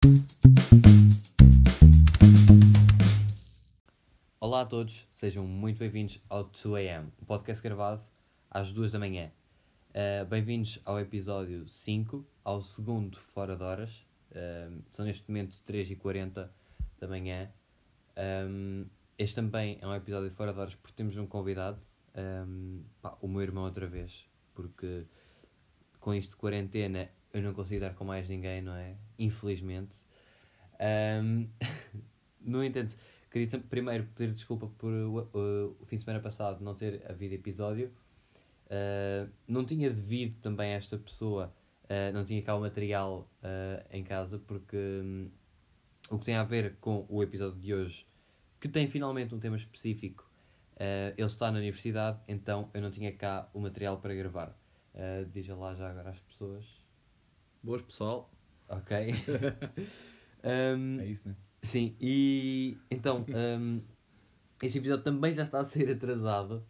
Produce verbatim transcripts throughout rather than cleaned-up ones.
Olá a todos, sejam muito bem-vindos ao dois A M, um podcast gravado às duas da manhã. Uh, bem-vindos ao episódio cinco, ao segundo Fora de Horas. Uh, são neste momento três e quarenta da manhã. Um, este também é um episódio de Fora de Horas porque temos um convidado, um, pá, o meu irmão outra vez, porque com isto de quarentena eu não consigo dar com mais ninguém, não é? Infelizmente. Um, no entanto, queria t- primeiro pedir desculpa por uh, uh, o fim de semana passado não ter havido episódio. Uh, não tinha devido também a esta pessoa, uh, não tinha cá o material uh, em casa, porque um, o que tem a ver com o episódio de hoje, que tem finalmente um tema específico, uh, ele está na universidade, então eu não tinha cá o material para gravar. Uh, diz lá já agora às pessoas. Boas, pessoal. Ok. um, É isso, né? Sim, e então um, este episódio também já está a ser atrasado,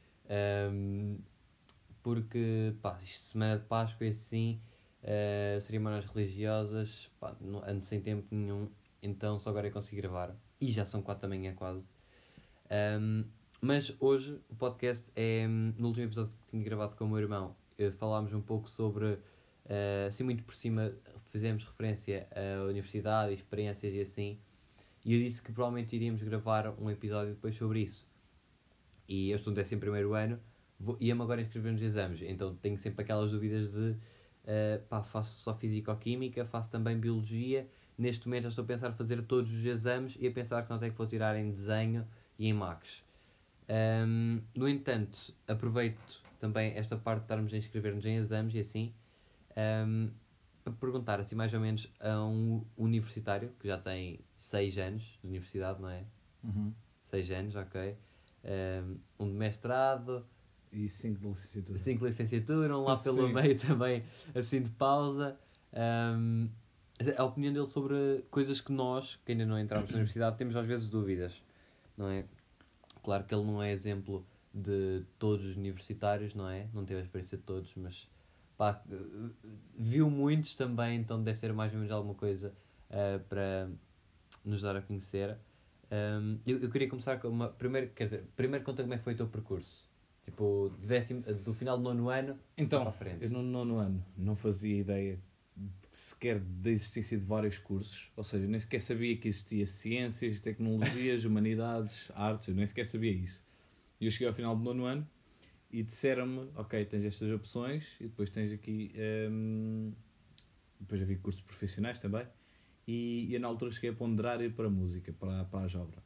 um, porque pá, isto semana de Páscoa e assim, uh, cerimónias religiosas, pá, não, ando sem tempo nenhum, então só agora eu consigo gravar, e já são quatro da manhã quase. Um, mas hoje o podcast é, no último episódio que tinha gravado com o meu irmão, uh, falámos um pouco sobre, uh, assim muito por cima, fizemos referência à universidade, experiências e assim, e eu disse que provavelmente iríamos gravar um episódio depois sobre isso. E eu estou no décimo primeiro ano, vou, ia-me agora inscrever nos exames, então tenho sempre aquelas dúvidas de uh, pá, faço só físico-química, faço também biologia. Neste momento já estou a pensar fazer todos os exames e a pensar que não tenho que vou tirar em desenho e em max. Um, no entanto, aproveito também esta parte de estarmos a inscrever-nos em exames e assim, um, para perguntar assim mais ou menos a um universitário que já tem seis anos de universidade, não é? Uhum. seis anos, ok. Um, um de mestrado E cinco de licenciatura. cinco de licenciatura, um lá pelo Sim. meio também assim de pausa. Um, a opinião dele sobre coisas que nós, que ainda não entramos na universidade, temos às vezes dúvidas, não é? Claro que ele não é exemplo de todos os universitários, não é? Não teve a experiência de todos, mas pá, viu muitos também, então deve ter mais ou menos alguma coisa uh, para nos dar a conhecer. Um, eu, eu queria começar com uma. Primeiro, quer dizer, primeiro conta como é que foi o teu percurso. Tipo, décimo, do final do nono ano Então, para a frente. eu no nono ano não fazia ideia sequer da existência de vários cursos, ou seja, eu nem sequer sabia que existia ciências, tecnologias, humanidades, artes, eu nem sequer sabia isso. E eu cheguei ao final do nono ano e disseram-me, ok, tens estas opções e depois tens aqui, hum, depois havia cursos profissionais também, e, e eu na altura cheguei a ponderar ir para a música, para, para a Jobra.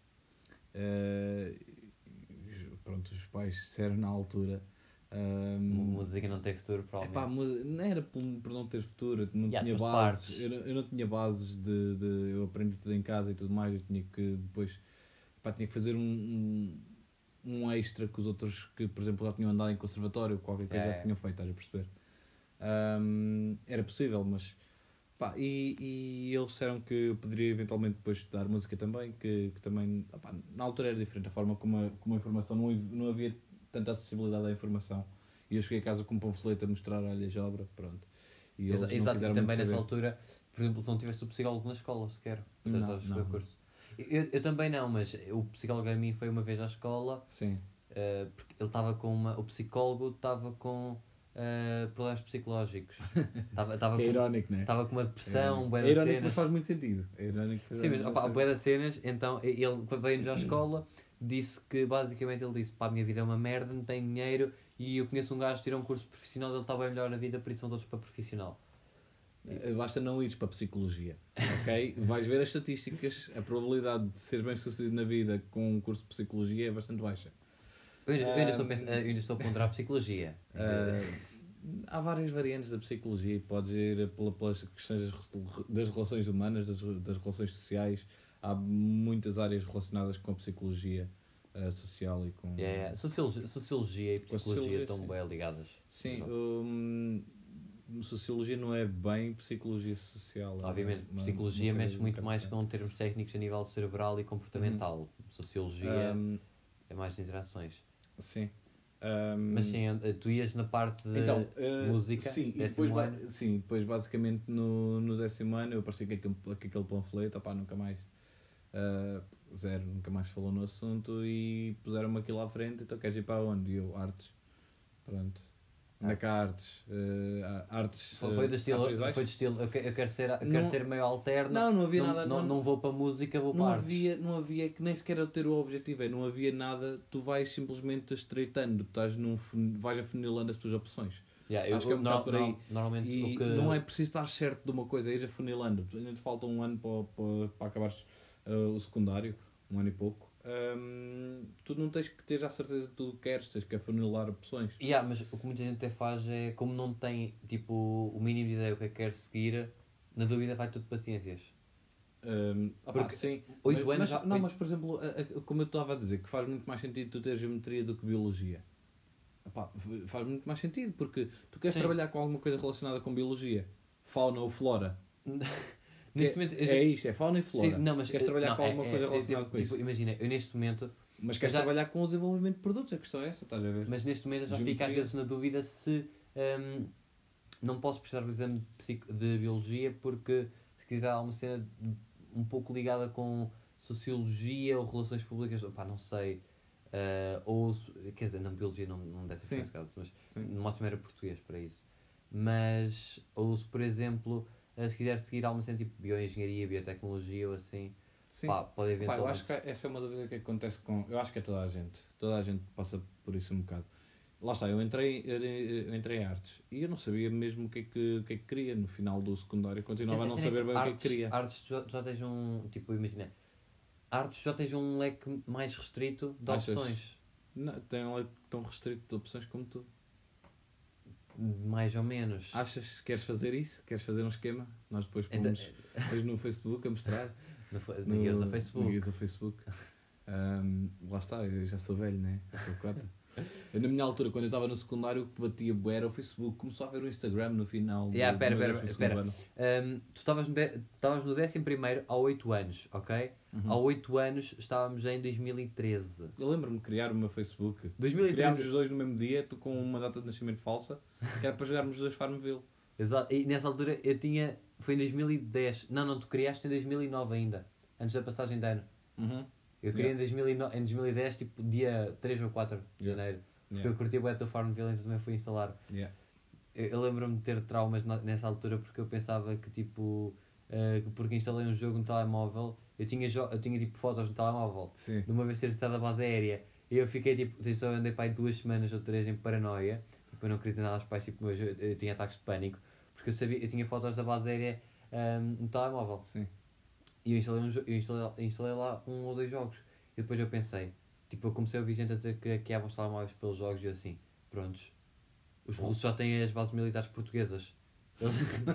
Uh, pronto, os pais disseram na altura... Um, música não tem futuro, epá, provavelmente. não era por, por não ter futuro, não Yeah, tinha faz bases, partes. eu, não- eu não tinha bases de, de eu aprendi tudo em casa e tudo mais, eu tinha que depois epá, tinha que fazer um, um, um extra que os outros que, por exemplo, já tinham andado em conservatório, qualquer coisa É. já tinham feito, estás a perceber? Um, era possível, mas pá, e, e eles disseram que eu poderia eventualmente depois estudar música também, que, que também epá, na altura era diferente a forma como a, como a informação, não, não havia tanta acessibilidade à informação. E eu cheguei a casa com um panfleto a mostrar, olha, a obra, pronto. E eles Exa- não Exato, e quiseram também muito nessa saber. altura, por exemplo, não tiveste o psicólogo na escola sequer. Não, Portanto, não. o curso. Eu, eu também não, mas o psicólogo a mim foi uma vez à escola, Sim. uh, porque ele estava com uma. O psicólogo estava com uh, problemas psicológicos. Estava Que é com, irónico, não é? estava com uma depressão, um É bué é de irónico, cenas. mas faz muito sentido. É irónico, faz Sim, mas muito opa, sentido. bué de cenas, então ele quando veio-nos à escola disse que basicamente ele disse: pá, a minha vida é uma merda, não tenho dinheiro e eu conheço um gajo que tira um curso profissional, ele está bem melhor na vida, por isso vão todos para profissional. Eh, Basta não ires para a psicologia, ok? Vais ver as estatísticas, a probabilidade de seres bem sucedido na vida com um curso de psicologia é bastante baixa. Eu ainda, eu ainda, estou, a Um, pensar, eu ainda estou a ponderar a psicologia. Uh, há várias variantes da psicologia. Podes ir pela, pelas questões das- das relações humanas, das, das relações sociais. Há muitas áreas relacionadas com a psicologia uh, social e com... Yeah, yeah. Sociologia, sociologia e Com a psicologia sociologia, estão sim. bem ligadas. Sim, um, sociologia não é bem psicologia social. Obviamente, é uma- psicologia uma mexe coisa muito um mais bocado com termos técnicos a nível cerebral e comportamental. Sociologia diferente. Um, é mais de interações. sim. Um, Mas sim, eh, tu ias na parte de então, uh, música, sim, e décimo depois, ba- ano. sim, depois basicamente no, no décimo ano eu apareci com aquele, com aquele panfleto, opá, nunca mais, uh, zero, nunca mais falou no assunto e puseram-me aquilo à frente, então queres ir para onde? E eu, artes, pronto. Na cá artes, uh, artes, Foi, foi do uh, estilo, artes visuais. foi do estilo eu, que- eu quero ser, eu quero Não- ser meio alterno. Não, não havia não, nada, Não, não- não vou para música, vou Não para artes. havia, não havia que nem sequer era ter o objetivo, é, não havia nada, tu vais simplesmente estreitando, tu estás num, fun- vais afunilando as tuas opções. Yeah, eu, Acho que é um normal- bocado por aí. normal- normalmente E o que... não é preciso estar certo de uma coisa, ir afunilando. Ainda te falta um ano para, para, para acabares uh, o secundário, um ano e pouco. Um, tu não tens que ter já certeza de tudo que queres, tens que afunilar opções. Yeah, mas o que muita gente até faz é, como não tem tipo, o mínimo de ideia do que é que quer seguir, na dúvida vai tudo para ciências. Um, opá, Porque sim, oito mas, anos mas- já- não, oito- mas por exemplo, a- a- como eu estava a dizer, que faz muito mais sentido tu ter geometria do que biologia. Opá, f- faz muito mais sentido, porque tu queres Sim. trabalhar com alguma coisa relacionada com biologia, fauna ou flora. Neste é, momento... eu é já- isso, é fauna e flora. Sim, não, mas, queres trabalhar não, com é- alguma é- coisa é, relacionada tipo, com isso. Imagina, eu neste momento... Mas queres já- trabalhar com o desenvolvimento de produtos, a questão é essa, estás a ver? Mas neste momento eu já Geometria. fico às vezes na dúvida se hum, não posso prestar o exame de, psico- de biologia porque se quiser alguma cena um pouco ligada com sociologia ou relações públicas, opá, não sei. Ah, ou, se- quer dizer, não, biologia não, não deve ser Sim. esse caso, mas Sim. no máximo era português para isso. Mas, ou se por exemplo, ah, se quiser seguir alguma cena tipo bioengenharia, biotecnologia ou assim, Sim. pá, pode Pá, eu eventualmente. acho que essa é uma dúvida que acontece com. Eu acho que é toda a gente. Toda a gente passa por isso um bocado. Lá está, eu entrei, eu eu entrei em artes e eu não sabia mesmo o que é que, o que, é que queria no final do secundário. Continuava a não cena é saber bem artes, o que é que queria. Artes já, já tens um. Tipo, imagina. Artes já tens um leque mais restrito de Achas? opções. Não, tem um leque tão restrito de opções como tu. Mais ou menos. Achas que queres fazer isso? Queres fazer um esquema? Nós depois Então, pomos depois no Facebook a mostrar. no, fa- No, ninguém usa Facebook. ninguém usa Facebook. Um, lá está, eu já sou velho, né? Já sou cota. Eu, na minha altura, quando eu estava no secundário, o que batia bué era o Facebook. Começou a ver o Instagram no final. Yeah, do, pera, do meu pera, décimo pera. segundo ano. Um, tu estavas no, de- estavas no décimo primeiro há oito anos, ok? Uhum. Há oito anos estávamos em dois mil e treze. Eu lembro-me de criar o meu Facebook. dois mil e Criámos treze. os dois no mesmo dia, tu com uma data de nascimento falsa, que era para jogarmos os dois Farmville. Exato. E nessa altura eu tinha. Foi em dois mil e dez. Não, não, tu criaste em dois mil e nove ainda. Antes da passagem de ano. Uhum. Eu criei Yeah. em, dois mil e nove, em dois mil e dez, tipo dia três ou quatro de Yeah. janeiro. Porque Yeah. eu curti o da Farmville, então também fui instalar. Yeah. Eu, eu lembro-me de ter traumas na- nessa altura porque eu pensava que tipo. eh, que porque instalei um jogo no telemóvel, eu tinha, jo- eu tinha tipo fotos no telemóvel Sim. de uma vez ter estado a base aérea. E eu fiquei tipo. Eu só andei para aí duas semanas ou três em paranoia. Tipo, eu não queria dizer nada aos pais, tipo, mas eu, eu tinha ataques de pânico. Porque eu sabia, eu tinha fotos da base aérea ahm, no telemóvel. Sim. E eu instalei, um, jo- eu instalei, instalei lá um ou dois jogos. E depois eu pensei, tipo, eu comecei a ouvir gente a dizer que hackeavam os telemóveis pelos jogos e eu assim, prontos, os russos já têm as bases militares portuguesas. Eles...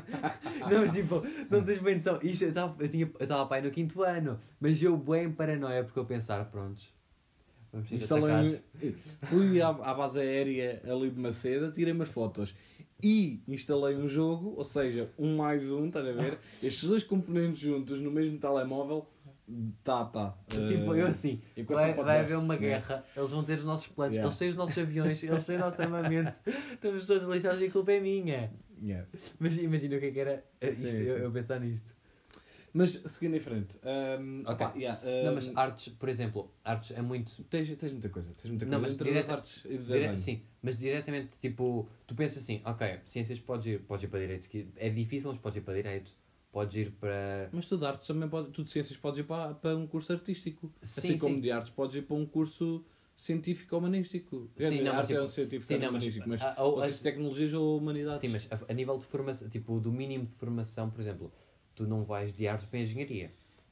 não, mas tipo, não tens bem noção. Isto, eu estava eu tinha- eu estava pai no quinto ano, mas eu bem paranoia porque eu pensar, prontos, vamos ser Instalei, atacados. fui à, à base aérea ali de Maceda, tirei umas fotos e instalei um jogo, ou seja, um mais um, estás a ver? Estes dois componentes juntos no mesmo telemóvel, tá, tá. Tipo, eh, eu assim, equação vai, para o vai resto, haver uma né? guerra, eles vão ter os nossos planos, Yeah. eles têm os nossos aviões, eles têm o nosso armamento, estamos todos lixados e a culpa é minha. Yeah. Mas imagina o que é que era eh, isto, Sim, eu, sim. eu pensar nisto. Mas seguindo em frente, um, Ok. opá, yeah, Não, um, mas artes, por exemplo, artes é muito. tens, tens muita coisa, tens muita Não, coisa mas entre direta- as artes e de Dire... design. Sim, mas diretamente, tipo, tu pensas assim, ok, ciências podes ir, podes ir para direito, que é difícil, mas podes ir para direito, podes ir para. Mas tu de artes também pode, tu de ciências podes ir para, para um curso artístico. Sim, assim como sim. de artes podes ir para um curso científico-humanístico. Quer Sim, dizer, não, mas artes é tipo- um científico sim, e não, mas- humanístico, mas, a- ou- ou seja, as- tecnologias ou humanidades. Sim, mas a, a nível de formação, tipo, do mínimo de formação, por exemplo, tu não vais de artes para engenharia,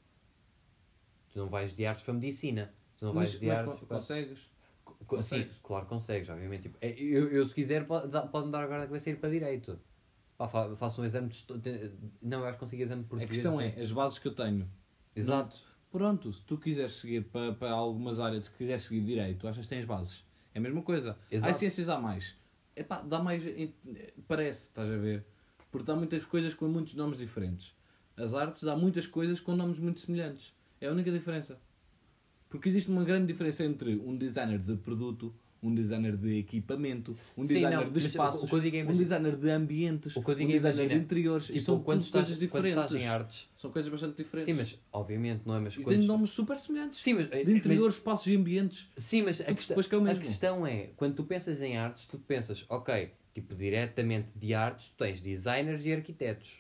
tu não vais de artes para medicina, tu não vais mas, de mas artes co- para. consegues. Co- Sim, consegues. claro, consegues, obviamente. Tipo, é, eu, eu, se quiser, pode- dá- pode-me dar agora que vai sair para direito. Pá, fa- faço um exame de. estu- de- Não, eu acho que consigo exame de A português. questão até. é, as bases que eu tenho. Exato. Pronto, se tu quiseres seguir para, para algumas áreas, se quiseres seguir direito, achas que tens bases. É a mesma coisa. Exato. Há ciências, há mais. Epá, dá mais. Parece, estás a ver? Porque dá muitas coisas com muitos nomes diferentes. As artes dá muitas coisas com nomes muito semelhantes. É a única diferença. Porque existe uma grande diferença entre um designer de produto, um designer de equipamento, um Sim, designer não, de mas espaços, o que eu digo é, um imagina- designer de ambientes, O que eu digo um é, designer imagina, de interiores. Isto tipo, são quando tudo estás, coisas quando diferentes. estás em artes... São coisas bastante diferentes. Sim, mas obviamente não é... Mas E quando têm tu- nomes super semelhantes. Sim, mas... De interiores, espaços e ambientes. Sim, mas a, Tu questão, percebes que é o a mesmo. questão é, quando tu pensas em artes, tu pensas, ok, tipo, diretamente de artes, tu tens designers e arquitetos.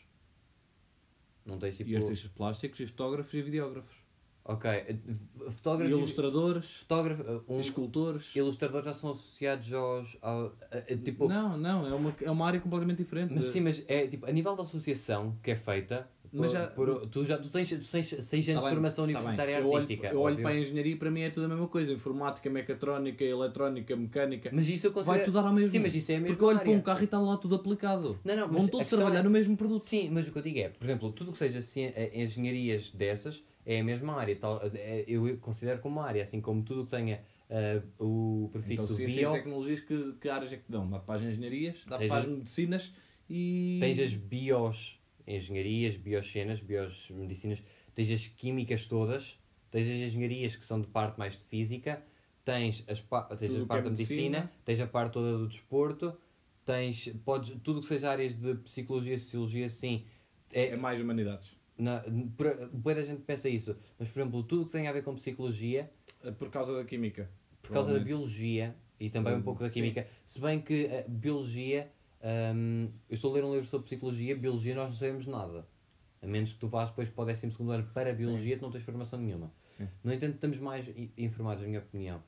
Não tens tipo... E artistas plásticos, e fotógrafos e videógrafos. Ok, eh, E fotógrafos... ilustradores, Fotógrafo, um, e escultores. ilustradores já são associados aos... Ao, a- a- tipo, Não, não, é uma, é uma área completamente diferente. mas sim, mas é tipo, a nível da associação que é feita, Mas por- já- por- tu, já, tu, tens, tu tens seis anos Tá de bem, formação tá bem. universitária Eu olho- artística. Eu olho óbvio. para a engenharia e para mim é tudo a mesma coisa. Informática, mecatrónica, eletrónica, mecânica. Mas isso eu considero... Vai tudo dar ao mesmo. Sim, mas isso é a mesma Porque eu olho área. para um carro e está lá tudo aplicado. Não, não, mas Vão a todos questão trabalhar é- no mesmo produto. Sim, mas o que eu digo é, por exemplo, tudo o que seja ci- eh, engenharias dessas é a mesma área. Tal, eh, eu considero como uma área, assim como tudo o que tenha eh, o Então, prefixo ciências e bio, tecnologias, que, que áreas é que dão? Dá para as engenharias, dá Tens para as- as medicinas e... tens as bios engenharias, bioscenas, biomedicinas, tens as químicas todas, tens as engenharias que são de parte mais de física, tens, as pa- tens Tudo a que parte é da medicina, medicina. tens a parte toda do desporto, tens, podes, tudo que seja áreas de psicologia, sociologia, sim, É é, mais humanidades. na, por, boa da gente pensa isso, mas por exemplo, tudo que tem a ver com psicologia, É por causa da química. por causa da provavelmente. biologia e também um Hum, pouco da sim. química, se bem que a biologia, hum, eu estou a ler um livro sobre psicologia, biologia nós não sabemos nada. A menos que tu vás depois para o décimo segundo ano para a biologia, tu não tens formação nenhuma. Sim. No entanto, estamos mais i- informados, na minha opinião.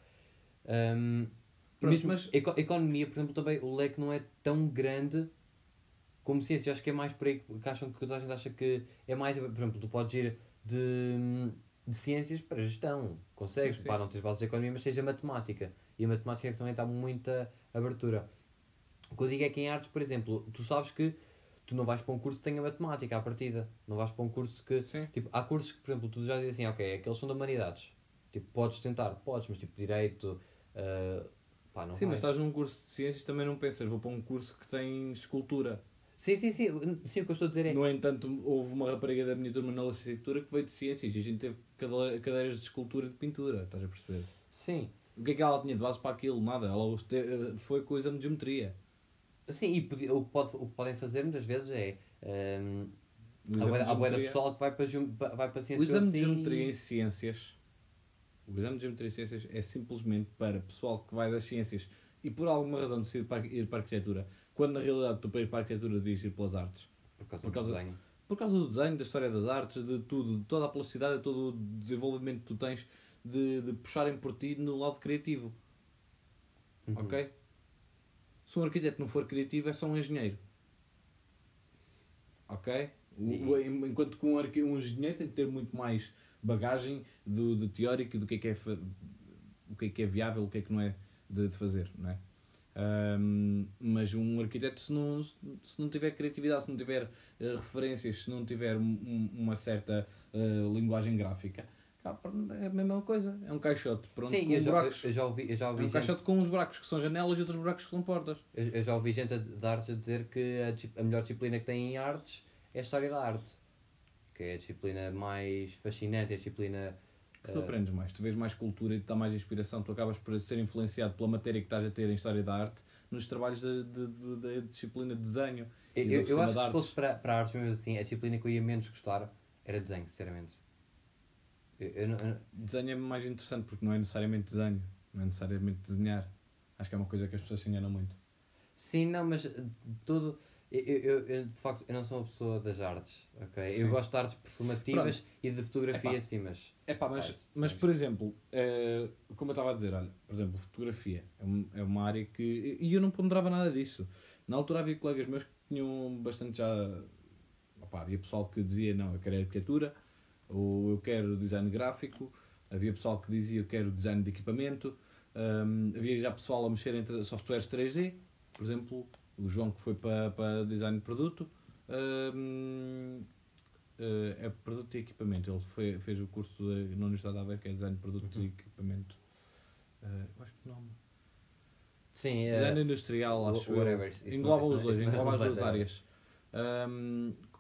Hum, Pronto, mesmo mas- eco- economia, por exemplo, também o leque não é tão grande como ciência. Eu acho que é mais por aí que acham que toda a gente acha que é mais, por exemplo, tu podes ir de, de ciências para gestão, consegues, Sim, sim. pá, não tens bases de economia, mas seja matemática. E a matemática é que também está muita abertura. O que eu digo é que em artes, por exemplo, tu sabes que tu não vais para um curso que tenha matemática à partida. Não vais para um curso que... Sim. Tipo, há cursos que, por exemplo, tu já dizes assim, ok, aqueles são de humanidades. Tipo, podes tentar, podes, mas tipo, direito... ah, pá, não Sim, mas vais. estás num curso de ciências também não pensas, vou para um curso que tem escultura. Sim, sim, sim. Sim, o que eu estou a dizer é... No entanto, houve uma rapariga da minha turma na licenciatura que veio de ciências e a gente teve cade- cadeiras de escultura e de pintura, estás a perceber? Sim. O que é que ela tinha de base para aquilo? Nada. Ela os te- foi com o exame de geometria. Sim, e podi- o, que pode, o que podem fazer muitas vezes é... hum, O há exame bué- de há bué da geometria- pessoal que vai para, geom- pa- vai para O ciências exame de assim geometria e- em ciências, o exame de geometria em ciências é simplesmente para pessoal que vai das ciências e por alguma razão decide para- ir para a arquitetura, quando na realidade tu para ir para a arquitetura devias ir pelas artes. Por causa Por do causa- desenho. Por causa do desenho, da história das artes, de tudo, de toda a plasticidade, de todo o desenvolvimento que tu tens de, de puxarem por ti no lado criativo. Uhum. Ok? Se um arquiteto não for criativo, é só um engenheiro. Ok? O- E- o- enquanto que um, arqui- um engenheiro tem que ter muito mais bagagem do, do teórico e do que é que é, fa- o que é que é viável, o que é que não é de, de fazer, não é? Ahm, mas um arquiteto, se não, se não tiver criatividade, se não tiver eh, referências, se não tiver um- um- uma certa eh, linguagem gráfica, cá, é a mesma coisa. É um caixote. Pronto, Sim, com eu já, buracos. eu já ouvi, eu já É ouvi um gente, caixote com uns buracos que são janelas e outros buracos que são portas. eu, eu já ouvi gente a, de artes a dizer que a, dis- a melhor disciplina que tem em artes é a história da arte. Que é a disciplina mais fascinante, é a disciplina... Que tu eh, aprendes mais, tu vês mais cultura e te dá mais inspiração, tu acabas por ser influenciado pela matéria que estás a ter em História da Arte nos trabalhos da de, de, da disciplina de desenho. e eu, da eu, eu oficina acho de que se artes. fosse para, para artes mesmo assim, a disciplina que eu ia menos gostar era desenho, sinceramente. Eu, eu não- eu- Desenho é mais interessante porque não é necessariamente desenho, não é necessariamente desenhar. Acho que é uma coisa que as pessoas se enganam muito. sim, não, mas eh, tudo... Eu, eu, eu, de facto, eu não sou uma pessoa das artes, ok? Sim. Eu gosto de artes performativas e de fotografia, Epá. sim, mas... É pá, mas, Ah, isso- mas sabes. por exemplo, eh, como eu estava a dizer, olha, por exemplo, fotografia é, um- é uma área que. E eu não ponderava nada disso. Na altura havia colegas meus que tinham bastante já. Opá, havia pessoal que dizia, não, eu quero arquitetura, ou eu quero design gráfico, havia pessoal que dizia, eu quero design de equipamento, hum, havia já pessoal a mexer entre softwares três D, por exemplo, o João que foi para, para design de produto. hum, Uh, é produto e equipamento. Ele foi, fez o curso de, na Universidade de Aveiro, que é design de produto Uhum. e equipamento. Uh, eu acho que o nome. Sim, eh, Design industrial, acho eu. whatever, isso não- Engloba isso os não- dois, isso não é engloba as duas relevante, áreas. Um,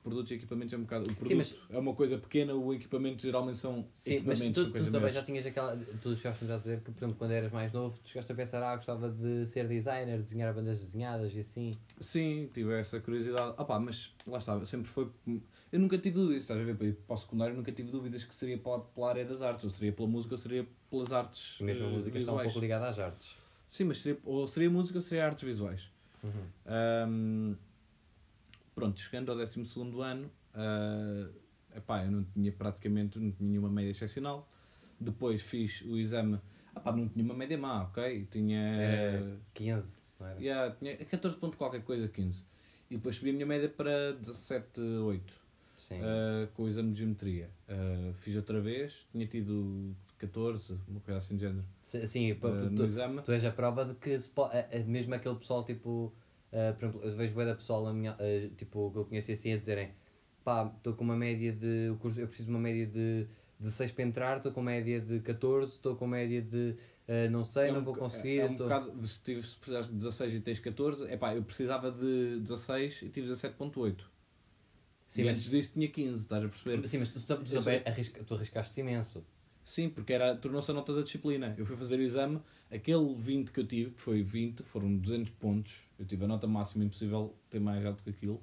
produtos e equipamentos é um bocado... O produto Sim, mas... é uma coisa pequena, o equipamento geralmente são Sim, mas equipamentos. tu, são tu coisas também maiores. já tinhas aquela... Tu chegaste a dizer que, por exemplo, quando eras mais novo, tu chegaste a pensar, ah, gostava de ser designer, desenhar bandas desenhadas e assim. Sim, tive essa curiosidade. Ah pá, mas lá estava, sempre foi... Eu nunca tive dúvidas, estás a ver? Para ir para o secundário, nunca tive dúvidas que seria pela, pela área das artes, ou seria pela música, ou seria pelas artes E mesmo a uh, música está um pouco ligada às artes. Sim, mas seria, ou seria música ou seria artes visuais. Uhum. Um, pronto, chegando ao décimo segundo ano, uh, epá, eu não tinha praticamente não tinha nenhuma média excepcional. Depois fiz o exame, epá, não tinha uma média má, ok? Tinha, Era quinze, não era? Yeah, tinha catorze ponto qualquer coisa, quinze. E depois subi a minha média para dezassete vírgula oito uh, com o exame de geometria. Uh, fiz outra vez, tinha tido catorze, uma coisa assim de género. Sim, uh, uh, tu, no exame. Tu és a prova de que se pode, uh, mesmo aquele pessoal tipo, uh, por exemplo, eu vejo bem da pessoal na minha, uh, tipo, que eu conheci assim a dizerem, pá, estou com uma média de, o curso, eu preciso de uma média de dezasseis para entrar, estou com média de catorze, estou com média de uh, não sei, é não um, vou conseguir. É, é um tô... bocado, se, tive, se precisares de dezasseis e tens catorze, epá, eu precisava de dezasseis e tive dezassete ponto oito. Sim, e mas... antes disso tinha quinze, estás a perceber? Sim, mas tu, tu, tu, também arrisca, tu arriscaste imenso. Sim, porque era, tornou-se a nota da disciplina. Eu fui fazer o exame, aquele vinte que eu tive, que foi vinte, foram duzentos pontos. Eu tive a nota máxima, impossível ter mais alto que aquilo.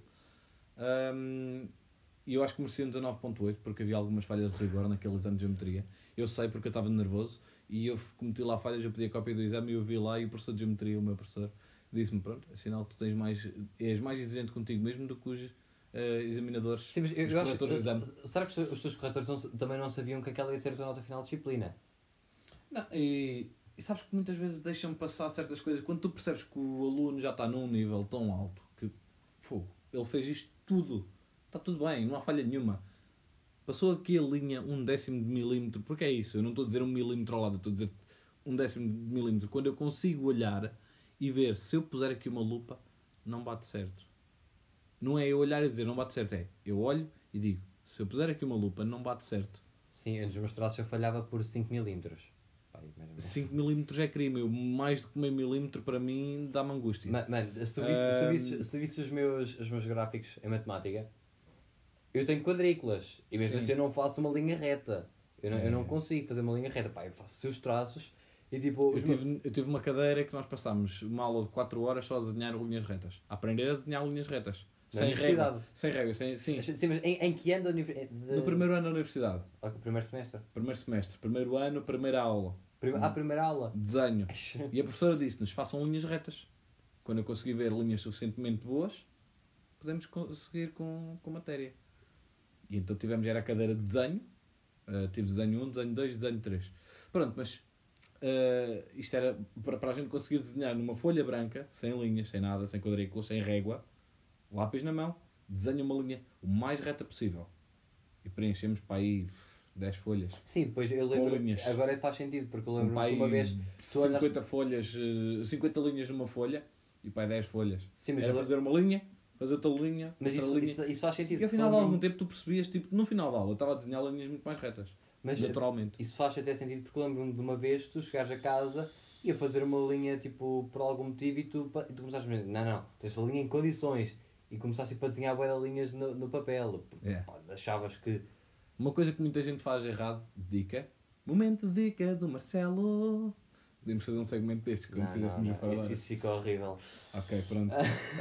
Um, e eu acho que merecia um dezanove ponto oito, porque havia algumas falhas de rigor naquele exame de geometria. Eu sei porque eu estava nervoso e eu cometi lá falhas, eu pedi a cópia do exame e eu vi lá e o professor de geometria, o meu professor, disse-me, pronto, é sinal que tu tens mais, és mais exigente contigo mesmo do que os uh, examinadores. Sim, mas eu, eu acho, eu, será que os teus corretores não, também não sabiam que aquela ia ser a tua nota final de disciplina? Não, e, e sabes que muitas vezes deixam passar certas coisas quando tu percebes que o aluno já está num nível tão alto que, fogo, ele fez isto tudo, está tudo bem, não há falha nenhuma. Passou aqui a linha um décimo de milímetro, porque é isso, eu não estou a dizer um milímetro ao lado, estou a dizer um décimo de milímetro. Quando eu consigo olhar e ver, se eu puser aqui uma lupa, não bate certo. Não é eu olhar e dizer não bate certo, é eu olho e digo, se eu puser aqui uma lupa, não bate certo. Sim, antes dos meus traços eu falhava por cinco milímetros. cinco milímetros é crime, eu, mais do que meio milímetro para mim dá-me angústia. Mano, man, se tu visses, um... se tu visses os, meus, os meus gráficos em matemática, eu tenho quadrículas e mesmo Sim. assim eu não faço uma linha reta. Eu não, é. eu não consigo fazer uma linha reta. Pá, eu faço os seus traços e tipo... Eu tive, meus... eu tive uma cadeira que nós passámos uma aula de quatro horas só a desenhar linhas retas. A aprender a desenhar linhas retas. Na sem universidade? Régua. Sem régua, sem, sim. Sim, mas em, em que ano da universidade? De... No primeiro ano da universidade. Okay, primeiro semestre? Primeiro semestre. Primeiro ano, primeira aula. Prime... Ah, primeira aula? Desenho. E a professora disse-nos, façam linhas retas. Quando eu conseguir ver linhas suficientemente boas, podemos seguir com, com matéria. E então tivemos, era a cadeira de desenho, uh, tive desenho um, desenho dois, desenho três. Pronto, mas uh, isto era para, para a gente conseguir desenhar numa folha branca, sem linhas, sem nada, sem quadrículas, sem régua, lápis na mão, desenha uma linha o mais reta possível. E preenchemos para aí dez folhas. Sim, depois eu lembro, agora faz sentido, porque eu lembro que uma vez... cinquenta olhas... folhas, uh, cinquenta linhas numa folha e para aí dez folhas. Sim, mas era fazer uma linha... fazer outra linha, mas outra isso, linha. Isso, isso faz sentido. E ao final de algum tempo tu percebias, tipo, no final da aula eu estava a desenhar linhas muito mais retas. Mas naturalmente. Isso faz até sentido porque lembro-me de uma vez tu chegares a casa e a fazer uma linha, tipo, por algum motivo e tu, e tu começaste a dizer, não, não, tens a linha em condições. E começaste tipo, a desenhar bué de linhas no, no papel. Porque, yeah. pá, achavas que... Uma coisa que muita gente faz errado, dica, momento de dica do Marcelo... Podíamos fazer um segmento destes quando não, fizéssemos não, o fora isso, isso ficou horrível. Ok, pronto.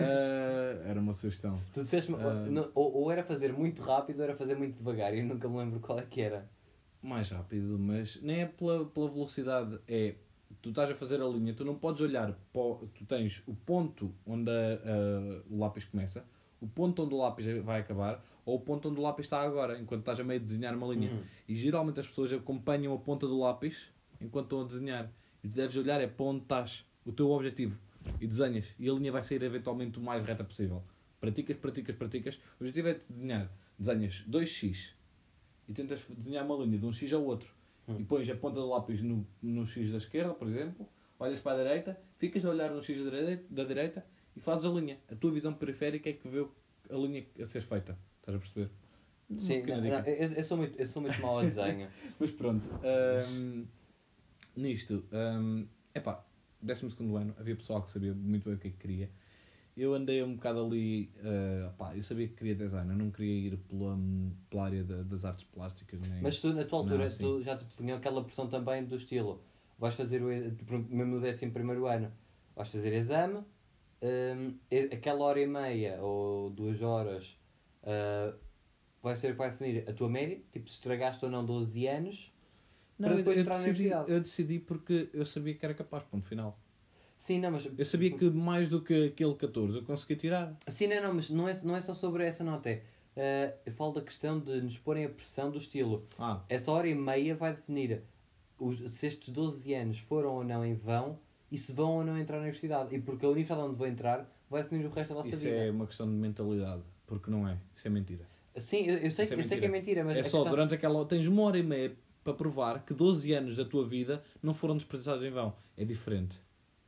uh, era uma sugestão. Tu disseste, uh, ou, ou era fazer muito rápido ou era fazer muito devagar. Eu nunca me lembro qual é que era. Mais rápido, mas nem é pela, pela velocidade. É, tu estás a fazer a linha, tu não podes olhar para o, tu tens o ponto onde a, a, o lápis começa, o ponto onde o lápis vai acabar, ou o ponto onde o lápis está agora, enquanto estás a meio de desenhar uma linha. Uhum. E geralmente as pessoas acompanham a ponta do lápis enquanto estão a desenhar. E tu deves olhar é para onde estás, o teu objetivo, e desenhas, e a linha vai sair eventualmente o mais reta possível. Praticas, praticas, praticas. O objetivo é de desenhar. Desenhas dois x e tentas desenhar uma linha de um x ao outro. Hum. E pões a ponta do lápis no, no x da esquerda, por exemplo, olhas para a direita, ficas a olhar no x da direita, da direita e fazes a linha. A tua visão periférica é que vê a linha a ser feita. Estás a perceber? Sim, não, não, eu, eu, sou muito, eu sou muito mau a desenho. Mas pronto. Um, nisto, um, epá, décimo segundo ano, havia pessoal que sabia muito bem o que é que queria. eu andei um bocado ali, uh, pá, eu sabia que queria design, eu não queria ir pela, pela área da, das artes plásticas. Nem, Mas tu, na tua altura, não, assim. tu já te punham aquela pressão também do estilo. Vais fazer, o, mesmo no décimo primeiro ano, vais fazer exame, um, aquela hora e meia ou duas horas uh, vai ser que vai definir a tua média, tipo se estragaste ou não doze anos, não, para depois eu, eu entrar decidi, na universidade. Eu decidi porque eu sabia que era capaz, ponto final. Sim, não, mas... Eu sabia que mais do que aquele catorze eu conseguia tirar. Sim, não, não, mas não é, não é só sobre essa nota. É, uh, eu falo da questão de nos porem a pressão do estilo. Ah. Essa hora e meia vai definir os, se estes doze anos foram ou não em vão e se vão ou não entrar na universidade. E porque a universidade onde vou entrar vai definir o resto da vossa Isso vida. Isso é uma questão de mentalidade, porque não é. Isso é mentira. Sim, eu, eu, sei, é eu sei que é mentira, mas... É só questão... durante aquela... Tens uma hora e meia para provar que doze anos da tua vida não foram desperdiçados em vão. É diferente.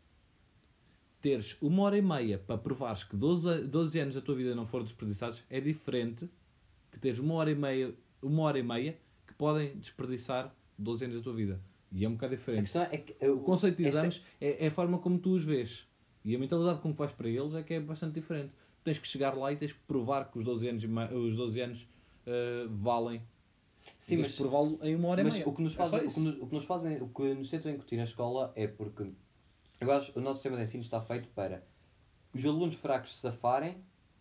Teres uma hora e meia para provares que doze, doze anos da tua vida não foram desperdiçados é diferente que teres uma hora e meia, uma hora e meia que podem desperdiçar doze anos da tua vida. E é um bocado diferente. É que, eu, o conceito de exames esta... é, é a forma como tu os vês. E a mentalidade com que vais para eles é que é bastante diferente. Tens que chegar lá e tens que provar que os doze anos, os doze anos uh, valem. Sim, tens mas, que prová-lo em uma hora e mas meia. O que nos fazem, é o que nos, o que nos fazem, o que nos tentam incutir na escola é porque eu acho que o nosso sistema de ensino está feito para os alunos fracos se safarem,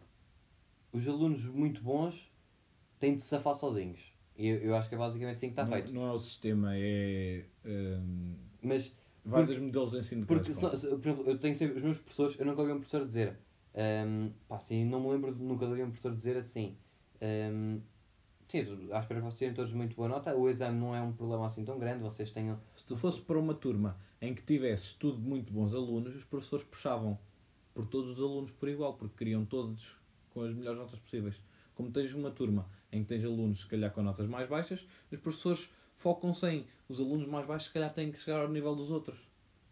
os alunos muito bons têm de se safar sozinhos. E eu, eu acho que é basicamente assim que está não, feito. Não é o sistema, é... Um, mas vários modelos de ensino de porque se não, se, por exemplo, eu tenho sempre os meus professores, eu nunca ouvi um professor dizer um, pá, assim, não me lembro de nunca ouvi um professor dizer assim um, sim, à espera que vocês tenham todos muito boa nota, o exame não é um problema assim tão grande, vocês tenham... Se tu fosses para uma turma em que tivesses tudo muito bons alunos, os professores puxavam por todos os alunos por igual, porque queriam todos com as melhores notas possíveis. Como tens uma turma em que tens alunos, se calhar, com notas mais baixas, os professores focam-se em os alunos mais baixos, se calhar, têm que chegar ao nível dos outros.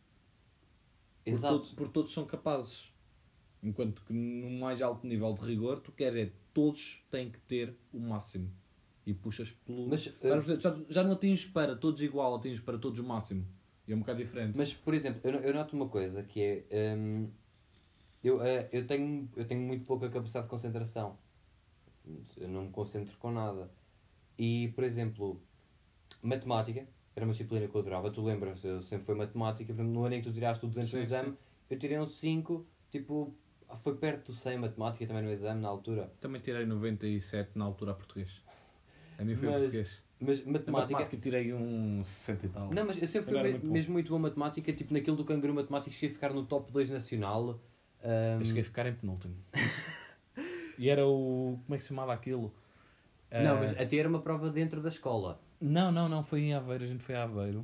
Exato. Por todos, por todos são capazes. Enquanto que no mais alto nível de rigor, tu queres é todos têm que ter o máximo. E puxas pelo... Mas, uh, já, já não atinges para todos igual, atinges para todos o máximo. E é um bocado diferente. Mas, por exemplo, eu, eu noto uma coisa, que é... Um, eu, uh, eu, tenho, eu tenho muito pouca capacidade de concentração. Eu não me concentro com nada. E, por exemplo, matemática era uma disciplina que eu adorava. Tu lembras, eu sempre foi matemática. Por exemplo, no ano em que tu tiraste o duzentos no exame, sim. Eu tirei um cinco, tipo... Foi perto do cem matemática também no exame, na altura. Também tirei noventa e sete na altura a português. A minha foi mas, em português. Mas matemática... Na matemática tirei um sessenta e tal. Não, mas eu sempre fui me, muito mesmo muito boa matemática, tipo naquilo do canguru matemático, cheguei a ficar no top dois nacional. Um... Eu cheguei a ficar em penúltimo. E era o... Como é que se chamava aquilo? Não, uh... mas até era uma prova dentro da escola. Não, não, não. Foi em Aveiro. A gente foi a Aveiro.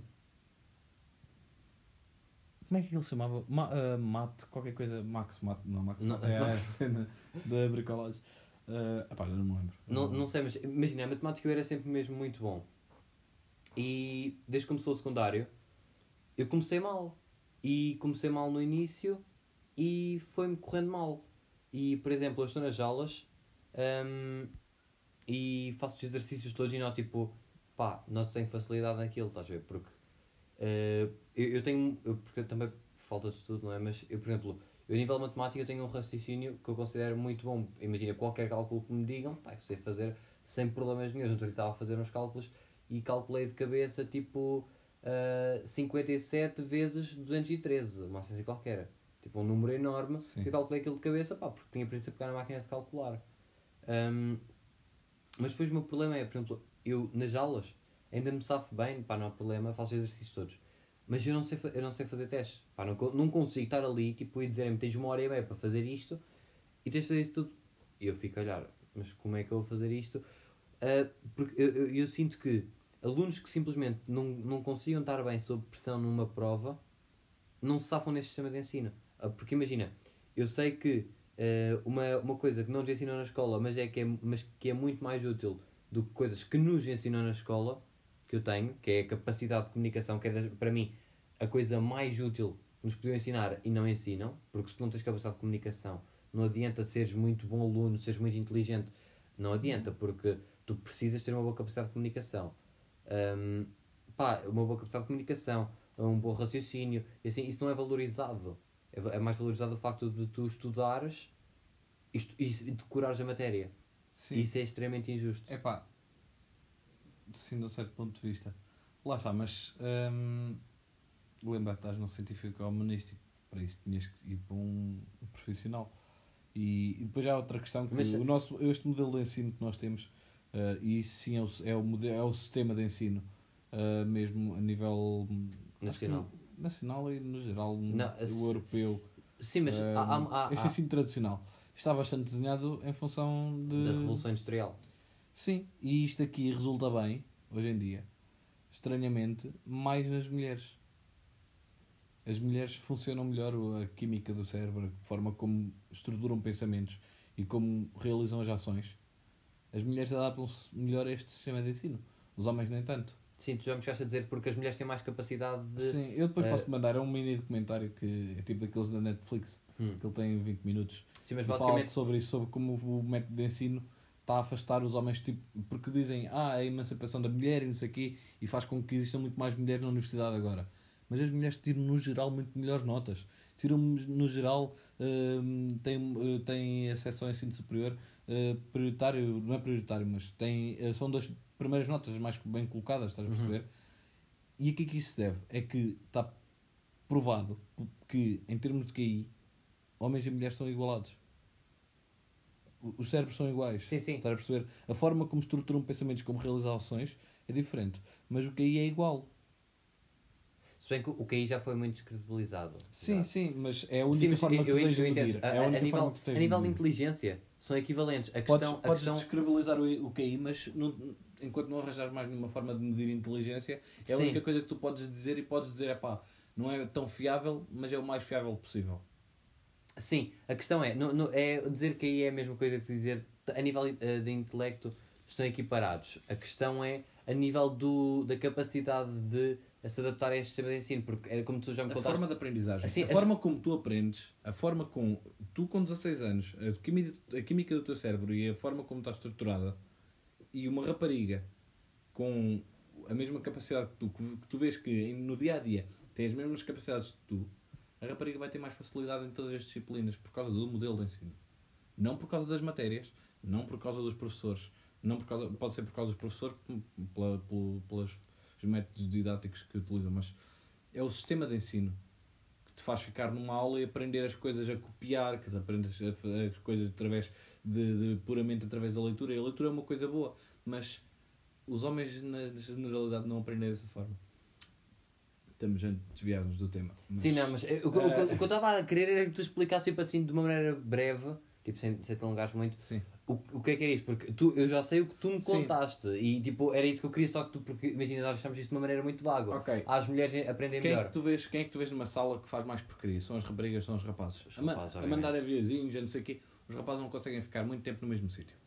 Como é que ele se chamava? Ma, uh, mate, qualquer coisa. Max, mate. Não, Max. Não, é a cena da bricolagem. Uh, epá, eu não me lembro. Não, não sei, mas imagina, a matemática eu era sempre mesmo muito bom. E desde que começou o secundário, eu comecei mal. E comecei mal no início e foi-me correndo mal. E, por exemplo, eu estou nas aulas um, e faço os exercícios todos e não, tipo, pá, não tenho facilidade naquilo, estás a ver? Porque uh, eu, eu tenho, eu, porque eu também falta de estudo, não é? Mas eu, por exemplo, eu a nível de matemática eu tenho um raciocínio que eu considero muito bom. Imagina, qualquer cálculo que me digam, pá, eu sei fazer sem problemas nenhum. Eu estava a fazer uns cálculos e calculei de cabeça, tipo, uh, cinquenta e sete vezes duzentos e treze, uma ciência qualquer. Tipo, um número enorme. Sim. Eu calculei aquilo de cabeça, pá, porque tinha preguiça de pegar na máquina de calcular. Um, mas depois o meu problema é, por exemplo, eu nas aulas ainda me safo bem, pá, não há problema, faço os exercícios todos. Mas eu não sei, eu não sei fazer testes. Pá, não, não consigo estar ali, tipo, e dizer-me, tens uma hora e meia para fazer isto e tens de fazer isso tudo. E eu fico a olhar, mas como é que eu vou fazer isto? Uh, porque eu, eu, eu sinto que alunos que simplesmente não, não consigam estar bem sob pressão numa prova não se safam neste sistema de ensino. Uh, porque imagina, eu sei que uh, uma, uma coisa que não nos ensinam na escola, mas, é que é, mas que é muito mais útil do que coisas que nos ensinam na escola, que eu tenho, que é a capacidade de comunicação, que é, para mim, a coisa mais útil que nos podiam ensinar e não ensinam, porque se tu não tens capacidade de comunicação, não adianta seres muito bom aluno, seres muito inteligente, não adianta, porque tu precisas ter uma boa capacidade de comunicação. Um, pá, uma boa capacidade de comunicação, um bom raciocínio, e assim, isso não é valorizado. É, é mais valorizado o facto de tu estudares e, estu- e decorares a matéria. Sim. Isso é extremamente injusto. É pá, sim, de um certo ponto de vista. Lá está, mas hum, lembra-te, estás num científico ou humanístico. Para isso tinhas que ir para um, um profissional. E, e depois há outra questão que Mas- o nosso, este modelo de ensino que nós temos, uh, e isso sim é o, é, o modelo, é o sistema de ensino, uh, mesmo a nível hum, Nacional. acho que nacional e no geral Não, o se- europeu. Sim, mas Uh, há, há, há, este há ensino tradicional está bastante desenhado em função de. da Revolução Industrial. Sim, e isto aqui resulta bem, hoje em dia, estranhamente, mais nas mulheres. As mulheres funcionam melhor a química do cérebro, a forma como estruturam pensamentos e como realizam as ações. As mulheres adaptam-se melhor a este sistema de ensino. Os homens nem tanto. Sim, tu já me chegaste a dizer porque as mulheres têm mais capacidade de... Sim, eu depois eh, posso-te mandar, é um mini documentário que é tipo daqueles da Netflix, Hum. que ele tem vinte minutos. Sim, mas E fala basicamente... sobre isso, sobre como o método de ensino está a afastar os homens, tipo, porque dizem, ah, a emancipação da mulher e não sei o quê, e faz com que existam muito mais mulheres na universidade agora. Mas as mulheres tiram, no geral, muito melhores notas. Tiram, no geral, hum, têm, eh, têm acesso ao ensino superior eh, prioritário, não é prioritário, mas têm, eh, são das primeiras notas as mais bem colocadas, estás a perceber? Uhum. E a que é que isso se deve? É que está provado que, em termos de Q I, homens e mulheres são igualados. Os cérebros são iguais. Sim, sim. Estás a perceber? A forma como estruturam pensamentos, como realizam ações, é diferente. Mas o Q I é igual. Se bem que o Q I já foi muito descredibilizado. Sim, Já. sim, mas é a única Sim, mas forma eu, que eu, tu tens de eu entendo. medir. A, É a a, única nível, forma que tu tens a nível de medir. inteligência, são equivalentes. A Podes, questão... a podes questão... descredibilizar o, o Q I, mas não, enquanto não arranjares mais nenhuma forma de medir inteligência, é a Sim. única coisa que tu podes dizer, e podes dizer, é pá, não é tão fiável, mas é o mais fiável possível. Sim, a questão é, no, no, é dizer que aí é a mesma coisa que dizer a nível uh, de intelecto estão equiparados. A questão é a nível do, da capacidade de se adaptar a este sistema de ensino, porque era como tu já me A contaste. forma de aprendizagem, Assim, a as- forma como tu aprendes, a forma como tu com dezasseis anos, a química, a química do teu cérebro e a forma como está estruturada, e uma rapariga com a mesma capacidade que tu, que tu vês que no dia a dia tem as mesmas capacidades que tu, a rapariga vai ter mais facilidade em todas as disciplinas por causa do modelo de ensino. Não por causa das matérias, não por causa dos professores, não por causa, pode ser por causa dos professores, pela, pela, pelos métodos didáticos que utilizam, mas é o sistema de ensino que te faz ficar numa aula e aprender as coisas a copiar, que aprendes as coisas através de, de puramente através da leitura. E a leitura é uma coisa boa, mas os homens na generalidade não aprendem dessa forma. Estamos a desviar-nos do tema. Mas, Sim, não, mas o, que- o, que- o que eu estava a querer era que tu explicasses tipo assim de uma maneira breve, tipo sem, sem te alongares muito, sim. o, o que é que era isto, porque tu, eu já sei o que tu me Sim. contaste e tipo, era isso que eu queria, só que tu, porque imagina, nós achamos isto de uma maneira muito vaga. Ok. As mulheres aprendem Quem é, melhor. que tu vês, quem é que tu vês numa sala que faz mais porcaria? São as raparigas, são os rapazes. Os a, ma- rapazes, a mandar obviamente. aviãozinhos, já não sei o quê. Os rapazes não conseguem ficar muito tempo no mesmo sítio.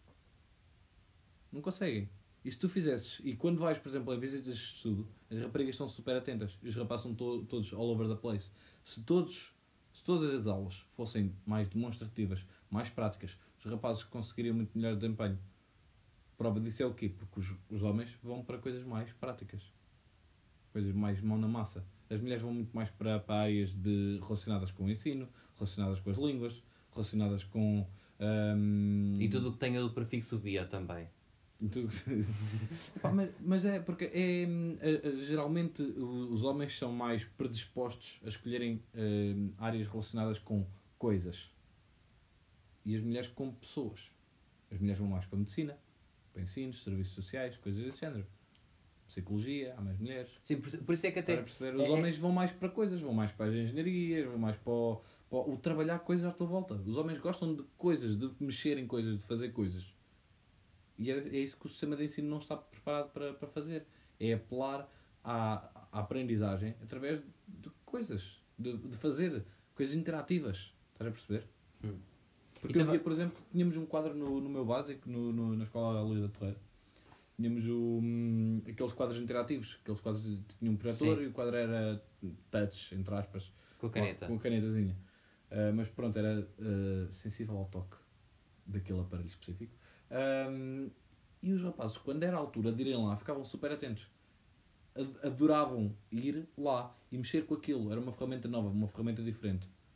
Não conseguem. E se tu fizesses, e quando vais, por exemplo, a visitas de estudo, as raparigas são super atentas e os rapazes são to- todos all over the place. Se todos, se todas as aulas fossem mais demonstrativas, mais práticas, os rapazes conseguiriam muito melhor desempenho. Prova disso é o quê? Porque os, os homens vão para coisas mais práticas. Coisas mais mão na massa. As mulheres vão muito mais para, para áreas de, relacionadas com o ensino, relacionadas com as línguas, relacionadas com... hum, E tudo o que tenha do prefixo bio também. tudo. Pá, mas, mas é porque é, é, é, geralmente o- os homens são mais predispostos a escolherem hum, áreas relacionadas com coisas e as mulheres com pessoas. As mulheres vão mais para a medicina, para ensinos, serviços sociais, coisas desse género. Psicologia, há mais mulheres. Sim, por, por isso é que até... Para perceber, os é- homens vão mais para coisas, vão mais para as engenharias, vão mais para o, para o trabalhar coisas à tua volta. Os homens gostam de coisas, de mexer em coisas, de fazer coisas. E é, é isso que o sistema de ensino não está preparado para, para fazer. É apelar à, à aprendizagem através de coisas, de, de fazer coisas interativas. Estás a perceber? Hum. Porque E eu tava- via, por exemplo, tínhamos um quadro no, no meu básico, no, no, na escola ali da Torreira. Tínhamos o, hum, aqueles quadros interativos, aqueles quadros que tinham um projetor. Sim. E o quadro era touch, entre aspas, Com a caneta. com a canetazinha. Ah, mas pronto, era ah, sensível ao toque daquele aparelho específico. Ahm, e os rapazes, quando era a altura de irem lá, ficavam super atentos. Ad- Adoravam ir lá e mexer com aquilo. Era uma ferramenta nova, uma ferramenta diferente.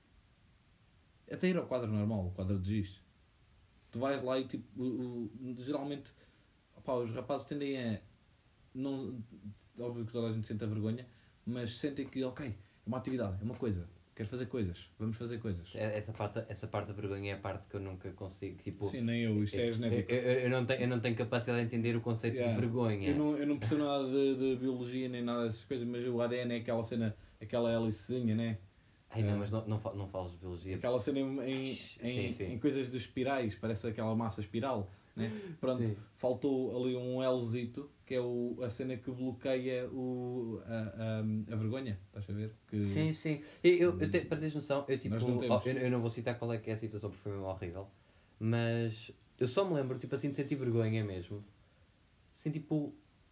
até ir ao quadro normal, o quadro de giz. Tu vais lá e tipo, o, o, geralmente, opá, os rapazes tendem a, não, óbvio que toda a gente sente a vergonha, mas sentem que, ok, é uma atividade, é uma coisa, queres fazer coisas, vamos fazer coisas. Essa parte, essa parte da vergonha é a parte que eu nunca consigo, tipo... Sim, nem eu, isto é genético. Eu, eu, eu, não, tenho, eu não tenho capacidade de entender o conceito yeah. de vergonha. Eu não, eu não percebo nada de, de biologia nem nada dessas coisas, mas o A D N é aquela cena, aquela hélicezinha, né? Ai não, mas não, não, não falas de biologia. Aquela cena em, em, em, sim, sim. em coisas de espirais, parece aquela massa espiral, né? Pronto, sim. Faltou ali um Lzito, que é o, a cena que bloqueia o, a, a, a vergonha, estás a ver? Que, sim, sim. Eu, eu, eu te, para teres noção, eu, tipo, não oh, eu, eu não vou citar qual é que é a situação porque foi mesmo horrível, mas eu só me lembro, tipo assim, de sentir vergonha mesmo. Assim, tipo,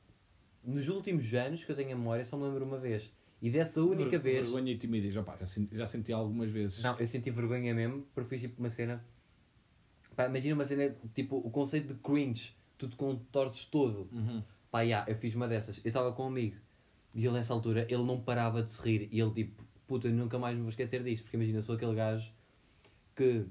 nos últimos anos que eu tenho a memória, só me lembro uma vez. E dessa única Ver, vez... Vergonha e timidez. Opa, já, senti, já senti algumas vezes. Não, eu senti vergonha mesmo, porque fiz tipo uma cena... Pá, imagina uma cena, tipo, o conceito de cringe. Tu te contorces todo. Uhum. Pá, yeah, eu fiz uma dessas. Eu estava com um amigo. E ele nessa altura, ele não parava de se rir. E ele tipo, puta, eu nunca mais me vou esquecer disto. Porque imagina, eu sou aquele gajo que...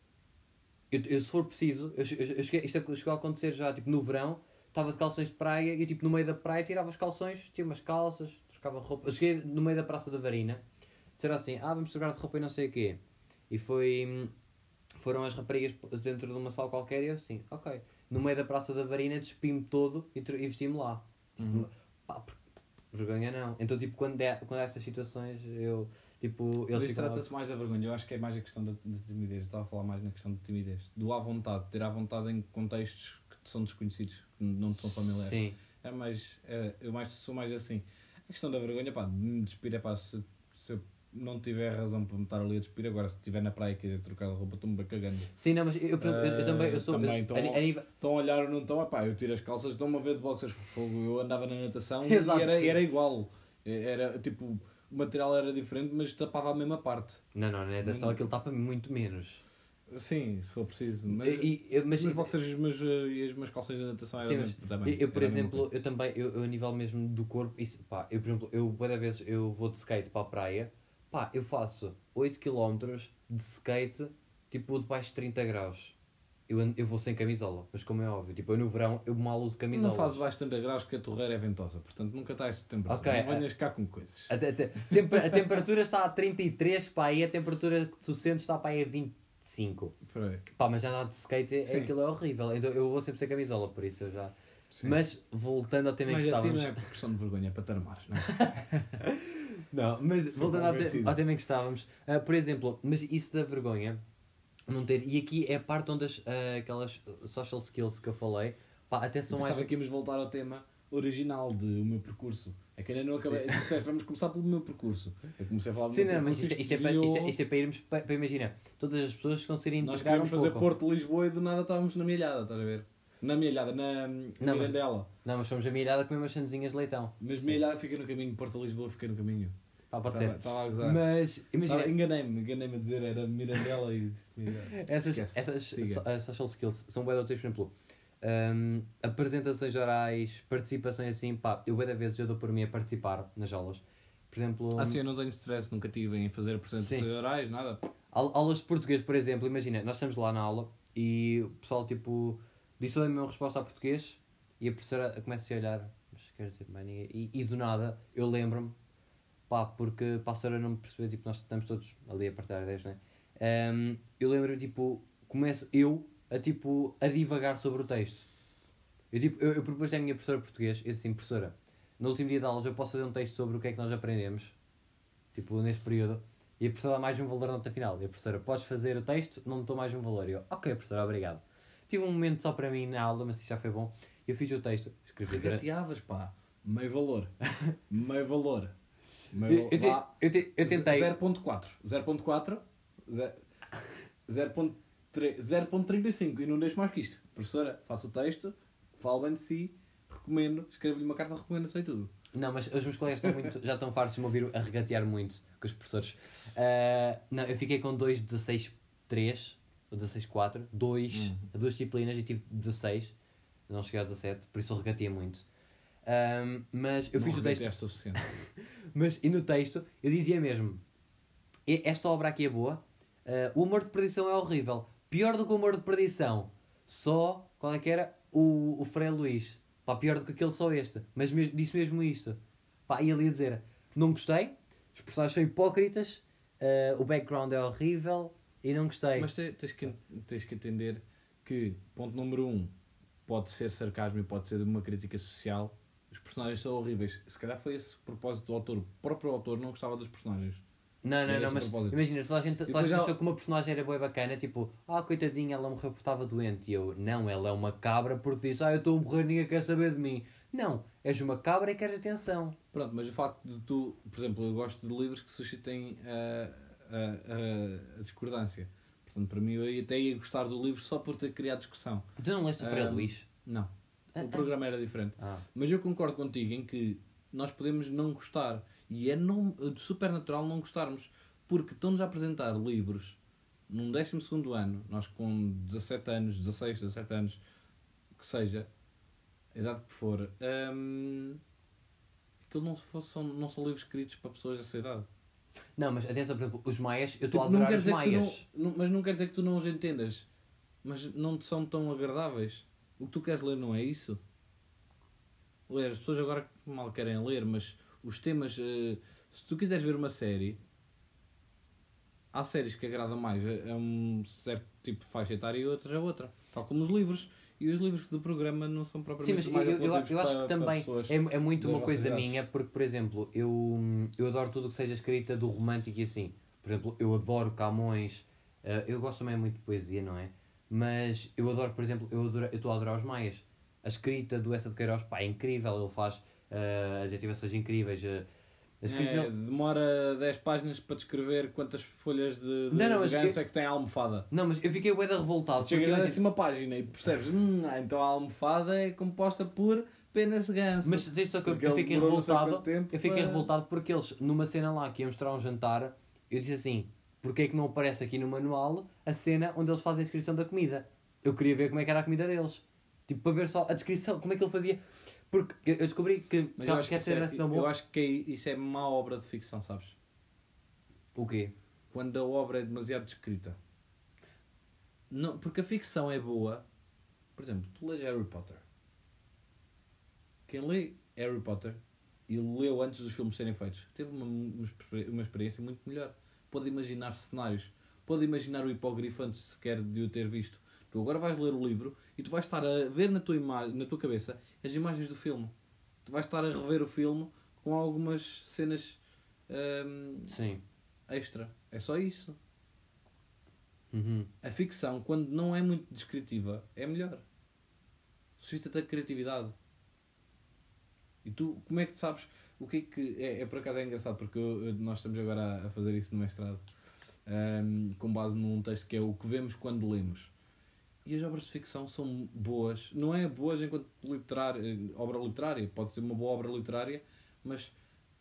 Eu, eu se for preciso... Eu, eu, eu cheguei, isto chegou a acontecer já, tipo, no verão. Estava de calções de praia. E eu, tipo, no meio da praia, tirava os calções. Tinha umas calças... Trocava roupa. Eu cheguei no meio da Praça da Varina, disseram assim, ah, vamos trocar de roupa e não sei o quê. E foi... Foram as raparigas dentro de uma sala qualquer e eu assim, ok. No meio da Praça da Varina, despi-me todo e, e vesti-me lá. Uhum. Pá, vergonha não. Então, tipo, quando é, quando é essas situações, eu, tipo... Mas isto trata-se mais da vergonha. Eu acho que é mais a questão da, da timidez. Eu estava a falar mais na questão da timidez. Do à vontade. Ter à vontade em contextos que são desconhecidos, que não te são familiares. Sim. É mais... É, eu mais, sou mais assim. A questão da vergonha, pá, de me despir é pá, se, se eu não tiver razão para me estar ali a despir, agora se estiver na praia e quiser trocar de roupa, estou-me cagando. Sim, não, mas eu, eu, eu, eu também, eu sou... Também, eu, estão, a, a nível... estão a olhar ou não estão, pá, eu tiro as calças, estão-me a ver de boxers fogo, eu andava na natação Exato, e era, sim. era igual. Era, tipo, o material era diferente, mas tapava a mesma parte. Não, não, na natação aquilo tapa muito menos. Sim, se for preciso. Mas, e, e, mas, mas boxers e as minhas, e as minhas calças de natação sim, eram mas, também. Eu, eu por exemplo, eu também, eu, eu a nível mesmo do corpo, isso, pá, eu por exemplo, eu várias vezes eu vou de skate para a praia, pá, eu faço oito quilómetros de skate, tipo, debaixo de trinta graus. Eu, eu vou sem camisola, mas como é óbvio, tipo, eu no verão eu mal uso camisola. Não fazes debaixo de trinta graus porque a torreira é ventosa, portanto nunca está esta temperatura. Okay, não venhas cá com coisas. A, a, a, a temperatura está a trinta e três, pá, e a temperatura que tu sentes está para aí a vinte e cinco. Pá, mas já andar de skate, é, aquilo é horrível. Então eu vou sempre sem camisola, por isso eu já... Sim. Mas, voltando ao tema mas em que estávamos... Mas a ti não é por questão de vergonha, é para te armares, não é? Não, mas voltando ao, te, ao tema em que estávamos... Uh, por exemplo, mas isso da vergonha, não ter... E aqui é a parte onde as, uh, aquelas social skills que eu falei, pá, até são mais... Pensava que íamos voltar ao tema original de o meu percurso. É que ainda não acabei. Disseste, vamos começar pelo meu percurso. Eu comecei a falar do Sim, meu não, percurso. Sim, mas isto, isto, é para, isto, é, isto é para irmos para, para imaginar. Todas as pessoas conseguirem nós entregar um pouco. Nós queríamos fazer pouco. Porto-Lisboa e do nada estávamos na Milhada, estás a ver? Na Milhada, na não, Mirandela. Mas, não, mas fomos a Milhada comer umas sandezinhas de leitão. Mas Milhada fica no caminho, Porto-Lisboa fica no caminho. Ah, pode estava, ser. Estava a gozar. Mas, imagina... Estava, enganei-me, enganei-me a dizer, era Mirandela e disse Milhada. Essas, essas so, social skills são bem outras, por exemplo... Um, apresentações orais, participações assim, pá, eu cada vez eu dou por mim a participar nas aulas. Por exemplo... Ah sim, eu não tenho stress, nunca tive em fazer apresentações sim. orais, nada. Aulas de português, por exemplo, imagina, nós estamos lá na aula e o pessoal tipo disse a mesma resposta a português e a professora começa a olhar, mas quer dizer mais ninguém, e, e do nada eu lembro-me, pá, porque a professora não me percebeu, tipo, nós estamos todos ali a partilhar ideias, né? Um, eu lembro-me, tipo, começo eu a tipo a divagar sobre o texto. Eu tipo, eu, eu propus à minha professora de português, eu disse assim, professora, no último dia de aulas eu posso fazer um texto sobre o que é que nós aprendemos, tipo, neste período, e a professora dá mais um valor na nota final. E a professora, podes fazer o texto, não me dou mais um valor. E eu, ok, professora, obrigado. Tive um momento só para mim na aula, mas isso já foi bom. Eu fiz o texto, escrevi... Regateavas, pá, meio valor, meio valor. Meio eu, eu, te, eu, te, eu tentei... zero ponto quatro, zero ponto quatro, zero ponto trinta e cinco, e não deixo mais que isto. Professora, faço o texto, falo bem de si, recomendo, escrevo-lhe uma carta, recomendo, sei tudo. Não, mas os meus colegas estão muito, já estão fartos de me ouvir a regatear muito com os professores. Uh, não, eu fiquei com dois dezasseis três, ou dezasseis quatro, dois, uhum. duas disciplinas e tive dezasseis, não cheguei a dezassete, por isso eu regateei muito. Um, mas eu não fiz o texto. É suficiente. Mas e no texto eu dizia mesmo: esta obra aqui é boa, Uh, o Amor de Perdição é horrível. Pior do que o Amor de Perdição, só, qual é que era? O, o Frei Luís. Pá, pior do que aquele, só este. Mas mesmo, disse mesmo isto. Pá, e ele ia dizer, não gostei, os personagens são hipócritas, uh, o background é horrível e não gostei. Mas te, tens, que, tens que entender que, ponto número um, pode ser sarcasmo e pode ser uma crítica social. Os personagens são horríveis. Se calhar foi esse o propósito do autor. O próprio autor não gostava dos personagens. Não, não, não, mas imagina, toda a gente, toda a gente já... achou que uma personagem era boa e bacana, tipo, ah, coitadinha, ela morreu porque estava doente. E eu, não, ela é uma cabra porque disse, ah, eu estou a morrer, ninguém quer saber de mim. Não, és uma cabra e queres atenção. Pronto, mas o facto de tu, por exemplo, eu gosto de livros que suscitem a, a, a, a discordância. Portanto, para mim, eu até ia gostar do livro só por ter criado discussão. Tu não leste o Frei um, Luís? Não. Ah, o programa ah. era diferente. Ah. Mas eu concordo contigo em que nós podemos não gostar. E é não, super natural não gostarmos. Porque estão-nos a apresentar livros num décimo segundo ano, nós com dezassete anos, dezasseis, dezassete anos, que seja, a idade que for, hum, aquilo não, são, não são livros escritos para pessoas dessa idade. Não, mas atenção, por exemplo, os maias, eu estou tipo, a adorar os maias. Não, mas não quer dizer que tu não os entendas, mas não te são tão agradáveis. O que tu queres ler não é isso? Ler, as pessoas agora mal querem ler, mas os temas, uh, se tu quiseres ver uma série, há séries que agradam mais a um certo tipo de faixa etária e outras a outra. Tal como os livros. E os livros do programa não são propriamente Sim, mas mais eu, eu, eu acho para, que também é, é muito uma coisa idades. minha, porque, por exemplo, eu, eu adoro tudo o que seja escrita do romântico e assim. Por exemplo, eu adoro Camões, uh, eu gosto também muito de poesia, não é? Mas eu adoro, por exemplo, eu adoro, eu estou a adorar os maias. A escrita do Essa de Queiroz, pá, é incrível, ele faz uh, adjetivações incríveis. Uh, É, demora dez páginas para descrever quantas folhas de, de, não, não, de ganso eu... é que tem a almofada. Não, mas eu fiquei bué da revoltado. Chegas na décima página e percebes, hum, então a almofada é composta por penas de ganso. Mas deixa só que eu, eu fiquei revoltado. Eu fiquei para... revoltado porque eles, numa cena lá que ia mostrar um jantar, eu disse assim, porque é que não aparece aqui no manual a cena onde eles fazem a descrição da comida? Eu queria ver como é que era a comida deles. Tipo, para ver só a descrição, como é que ele fazia... Porque eu descobri que... Mas eu acho que, isso é, eu acho que isso é má obra de ficção, sabes? O quê? Quando a obra é demasiado descrita. Não, porque a ficção é boa. Por exemplo, tu lês Harry Potter. Quem lê Harry Potter e leu antes dos filmes serem feitos, teve uma, uma experiência muito melhor. Pode imaginar cenários. Pode imaginar o hipogrifo antes sequer de o ter visto. Tu agora vais ler o livro e tu vais estar a ver na tua, ima- na tua cabeça as imagens do filme. Tu vais estar a rever o filme com algumas cenas hum, Sim. extra. É só isso. Uhum. A ficção, quando não é muito descritiva, é melhor. Suscita-te a criatividade. E tu, como é que tu sabes o que é que... É, é por acaso é engraçado, porque eu, eu, nós estamos agora a, a fazer isso no mestrado, hum, com base num texto que é o que vemos quando lemos. E as obras de ficção são boas. Não é boas enquanto literária, obra literária. Pode ser uma boa obra literária, mas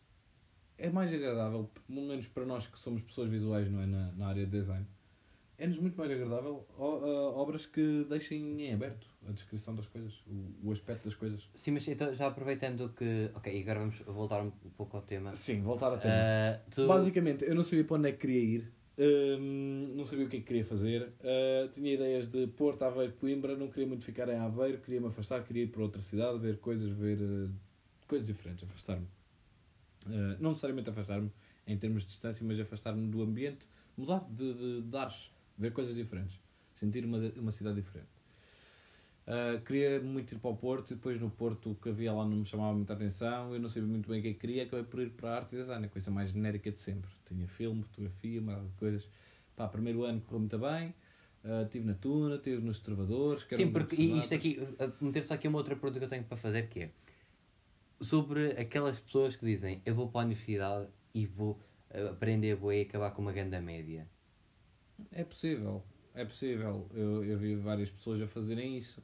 é mais agradável, pelo menos para nós que somos pessoas visuais, não é? Na, na área de design. É-nos muito mais agradável uh, obras que deixem em aberto a descrição das coisas, o, o aspecto das coisas. Sim, mas então, já aproveitando que... Ok, agora vamos voltar um pouco ao tema. Sim, voltar ao tema. Uh, tu... Basicamente, eu não sabia para onde é que queria ir. Um, não sabia o que é que queria fazer, uh, tinha ideias de Porto, Aveiro, Coimbra, não queria muito ficar em Aveiro, queria me afastar, queria ir para outra cidade, ver coisas, ver uh, coisas diferentes, afastar-me. Uh, não necessariamente afastar-me em termos de distância, mas afastar-me do ambiente, mudar de, de, de ares, ver coisas diferentes, sentir uma, uma cidade diferente. Uh, queria muito ir para o Porto e depois no Porto o que havia lá não me chamava muita atenção, eu não sabia muito bem o que é que queria, acabei por ir para a arte e design, a coisa mais genérica de sempre. Tinha filme, fotografia, uma data de coisas. Pá, primeiro ano correu muito bem, uh, estive na Tuna, estive nos Trovadores. Sim, porque isto aqui, meter só aqui uma outra pergunta que eu tenho para fazer, que é sobre aquelas pessoas que dizem eu vou para a universidade e vou aprender a boa e acabar com uma grande média. É possível, é possível. Eu, eu vi várias pessoas a fazerem isso.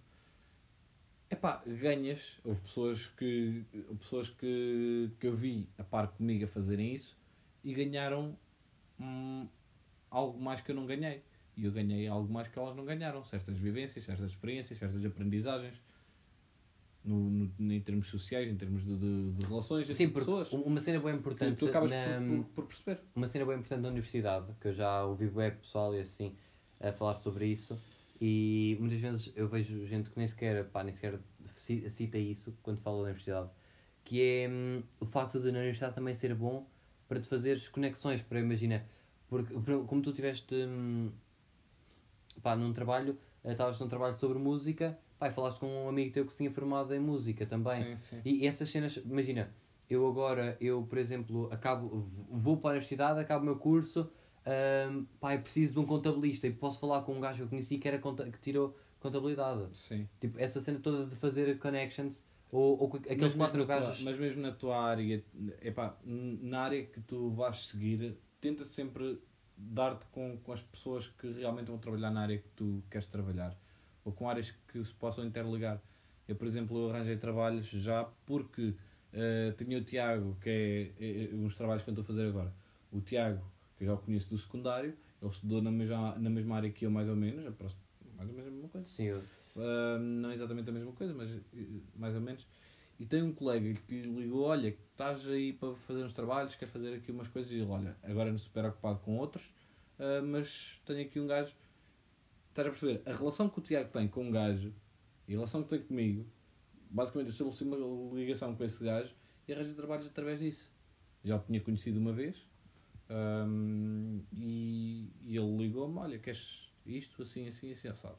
Epá, ganhas. Houve pessoas que, pessoas que, que eu vi a par comigo a fazerem isso e ganharam hum, algo mais que eu não ganhei. E eu ganhei algo mais que elas não ganharam. Certas vivências, certas experiências, certas aprendizagens. no, no, em termos sociais, em termos de, de, de relações Sim, entre porque pessoas. uma cena bem Tu, importante tu acabas na, por, por, por perceber. uma cena bem importante na universidade, que eu já ouvi web pessoal e assim a falar sobre isso, e muitas vezes eu vejo gente que nem sequer, pá, nem sequer cita isso quando fala da universidade, que é hum, o facto de na universidade também ser bom para te fazeres conexões, para imagina, porque como tu tiveste hum, pá, num trabalho, estavas num trabalho sobre música, pá, e falaste com um amigo teu que se tinha formado em música também. Sim, sim. E, e essas cenas, imagina, eu agora, eu por exemplo, acabo, vou para a universidade, acabo o meu curso, um, pá, eu preciso de um contabilista e posso falar com um gajo que eu conheci que, era, que tirou contabilidade. Sim. Tipo, essa cena toda de fazer connections, ou, ou aqueles mas quatro gajos... Tua, mas mesmo na tua área, epá, na área que tu vais seguir, tenta sempre dar-te com, com as pessoas que realmente vão trabalhar na área que tu queres trabalhar, ou com áreas que se possam interligar. Eu, por exemplo, eu arranjei trabalhos já porque uh, tinha o Tiago, que é, é uns trabalhos que eu estou a fazer agora. O Tiago, que eu já o conheço do secundário, ele estudou na mesma, na mesma área que eu, mais ou menos, mais ou menos a mesma coisa. Sim, eu... Uh, não é exatamente a mesma coisa, mas mais ou menos. E tem um colega que lhe ligou: olha, estás aí para fazer uns trabalhos, queres fazer aqui umas coisas? E ele: olha, agora ando super ocupado com outros, uh, mas tenho aqui um gajo. Estás a perceber? A relação que o Tiago tem com um gajo e a relação que tem comigo, basicamente eu estabeleci uma ligação com esse gajo e arranjei trabalhos através disso. Já o tinha conhecido uma vez, um, e, e ele ligou-me: olha, queres isto, assim, assim, assim, assado.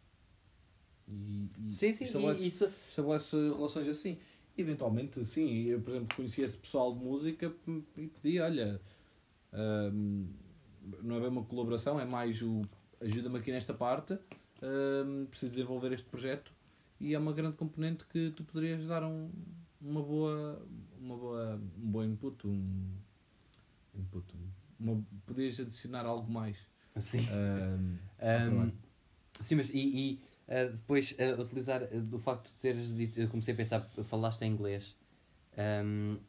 E, e sim, sim, estabelece, e isso... estabelece relações assim. Eventualmente, sim, eu, por exemplo, conheci esse pessoal de música e pedi: olha, um, não é bem uma colaboração, é mais o ajuda-me aqui nesta parte, um, preciso desenvolver este projeto, e é uma grande componente que tu poderias dar um, uma boa, uma boa, um bom input, um input, uma, poderias adicionar algo mais. Sim. Um, um, sim, mas e, e uh, depois uh, utilizar uh, do facto de teres dito, eu comecei a pensar, falaste em inglês, um,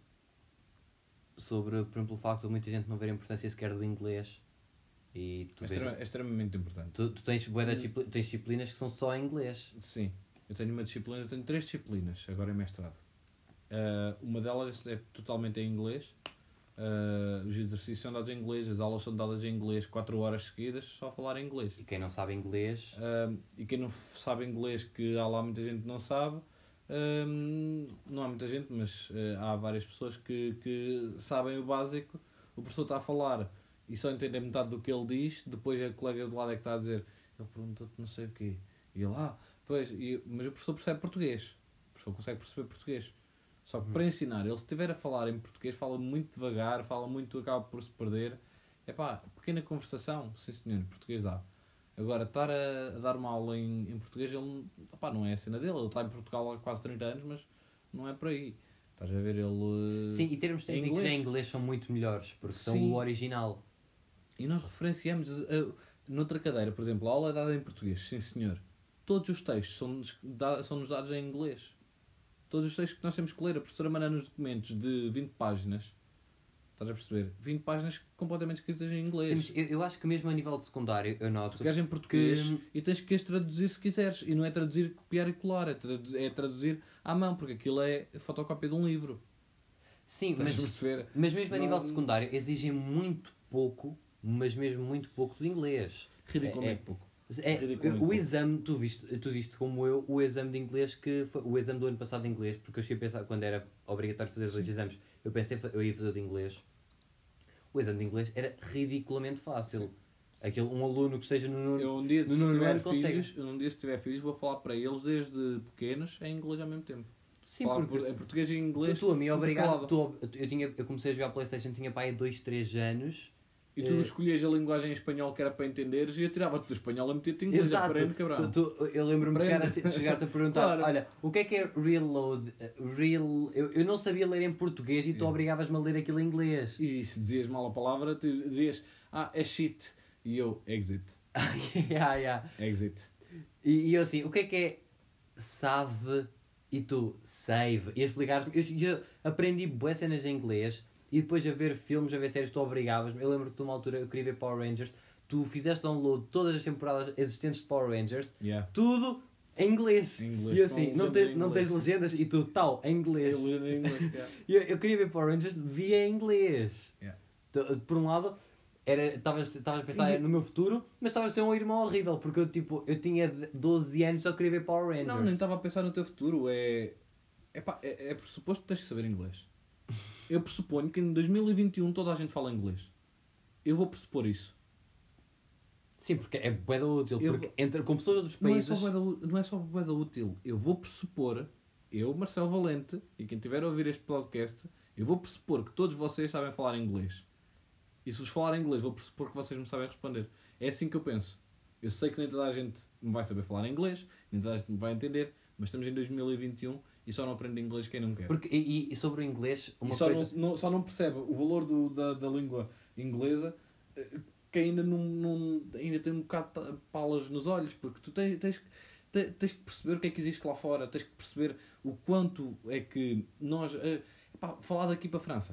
sobre, por exemplo, o facto de muita gente não ver a importância sequer do inglês. E tu é, vês, é extremamente importante. Tu, tu tens, bué de, tens disciplinas que são só em inglês. Sim, eu tenho uma disciplina, eu tenho três disciplinas agora em mestrado. Uh, uma delas é totalmente em inglês. Uh, os exercícios são dados em inglês, as aulas são dadas em inglês, quatro horas seguidas só a falar em inglês. E quem não sabe inglês... Uh, e quem não sabe inglês, que há lá muita gente que não sabe, uh, não há muita gente, mas uh, há várias pessoas que, que sabem o básico. O professor está a falar e só entendem metade do que ele diz, depois a colega do lado é que está a dizer, ele perguntou-te não sei o quê, e ele, ah, pois, e, mas o professor percebe português, o professor consegue perceber português, só que uhum. para ensinar, ele se estiver a falar em português, fala muito devagar, fala muito, acaba por se perder. É pá, pequena conversação, sim senhor, português dá. Agora, estar a, a dar uma aula em, em português, ele, opá, não é a cena dele, ele está em Portugal há quase trinta anos, mas não é por aí. Estás a ver ele... Sim, e termos técnicos em inglês são muito melhores, porque sim. são o original. E nós referenciamos, uh, noutra cadeira, por exemplo, a aula é dada em português, sim senhor. Todos os textos são-nos são dados em inglês. Todos os textos que nós temos que ler, a professora manda-nos documentos de vinte páginas, estás a perceber? vinte páginas completamente escritas em inglês. Sim, mas eu, eu acho que mesmo a nível de secundário, eu noto... Tu queres em português que... e tens que as traduzir se quiseres. E não é traduzir, copiar e colar, é traduzir, é traduzir à mão, porque aquilo é fotocópia de um livro. Sim, mas, mas mesmo a não... nível de secundário exigem muito pouco, mas mesmo muito pouco de inglês. Ridiculamente é, é, pouco. É, Ridiculamente o pouco. exame, tu viste, tu viste como eu, o exame de inglês, que foi o exame do ano passado de inglês, porque eu cheguei a pensar, quando era obrigatório fazer dois exames, eu pensei eu ia fazer o de inglês. O exame de inglês era ridiculamente fácil. Aquele, um aluno que esteja no nono, eu um dia, no nono ano consegue. Filhos, eu um dia, se tiver filhos, vou falar para eles desde pequenos em inglês ao mesmo tempo. Sim, falar porque por, em português e em inglês. Tu, tu a mim obrigado. Tu, eu, tinha, eu comecei a jogar PlayStation, tinha pai há dois, três anos. E tu uh, escolhias a linguagem em espanhol que era para entenderes e eu tirava-te do espanhol a meter-te em inglês. Exato. Aprende, cabrão. Tu, tu, eu lembro-me de chegar-te a, chegar a perguntar, claro. Olha, o que é que é reload? Real... Eu, eu não sabia ler em português e tu yeah. obrigavas-me a ler aquilo em inglês. E se dizias mal a palavra, tu dizias, ah, é shit. E eu, exit. yeah, yeah. Exit. E, e eu assim, o que é que é save? E tu, save. E explicares-me. Eu, eu aprendi boas cenas em inglês. E depois a ver filmes, a ver séries, tu obrigavas-me. Eu lembro que de uma altura eu queria ver Power Rangers. Tu fizeste download de todas as temporadas existentes de Power Rangers. Yeah. Tudo em inglês. Em inglês, E eu com assim, não, legendas te, em não tens inglês. legendas e tu, tal, em inglês. Eu li em inglês, yeah. E eu, eu queria ver Power Rangers, via em inglês. Yeah. T- Por um lado, estava a pensar E- no meu futuro, mas estava a ser um irmão horrível, porque eu, tipo, eu tinha doze anos e só queria ver Power Rangers. Não, nem estava a pensar no teu futuro. É, é, pá, é, é pressuposto que tens que saber inglês. Eu pressuponho que em dois mil e vinte e um toda a gente fala inglês. Eu vou pressupor isso. Sim, porque é bué da útil, Eu porque vou- entre, com pessoas dos Não é países... só bué da ú- não é só bué da útil. Eu vou pressupor, eu, Marcelo Valente, e quem tiver a ouvir este podcast, eu vou pressupor que todos vocês sabem falar inglês. E se vos falar inglês, vou pressupor que vocês me sabem responder. É assim que eu penso. Eu sei que nem toda a gente me vai saber falar inglês, nem toda a gente me vai entender, mas estamos em dois mil e vinte e um e só não aprende inglês quem não quer. Porque, e, e sobre o inglês, uma E só, coisa... não, não- só não percebe o valor do, da, da língua inglesa, eh, que ainda, não, não, ainda tem um bocado de palas nos olhos, porque tu tens, tens, te- tens que perceber o que é que existe lá fora, tens que perceber o quanto é que nós... eh, epá, falar daqui para a França.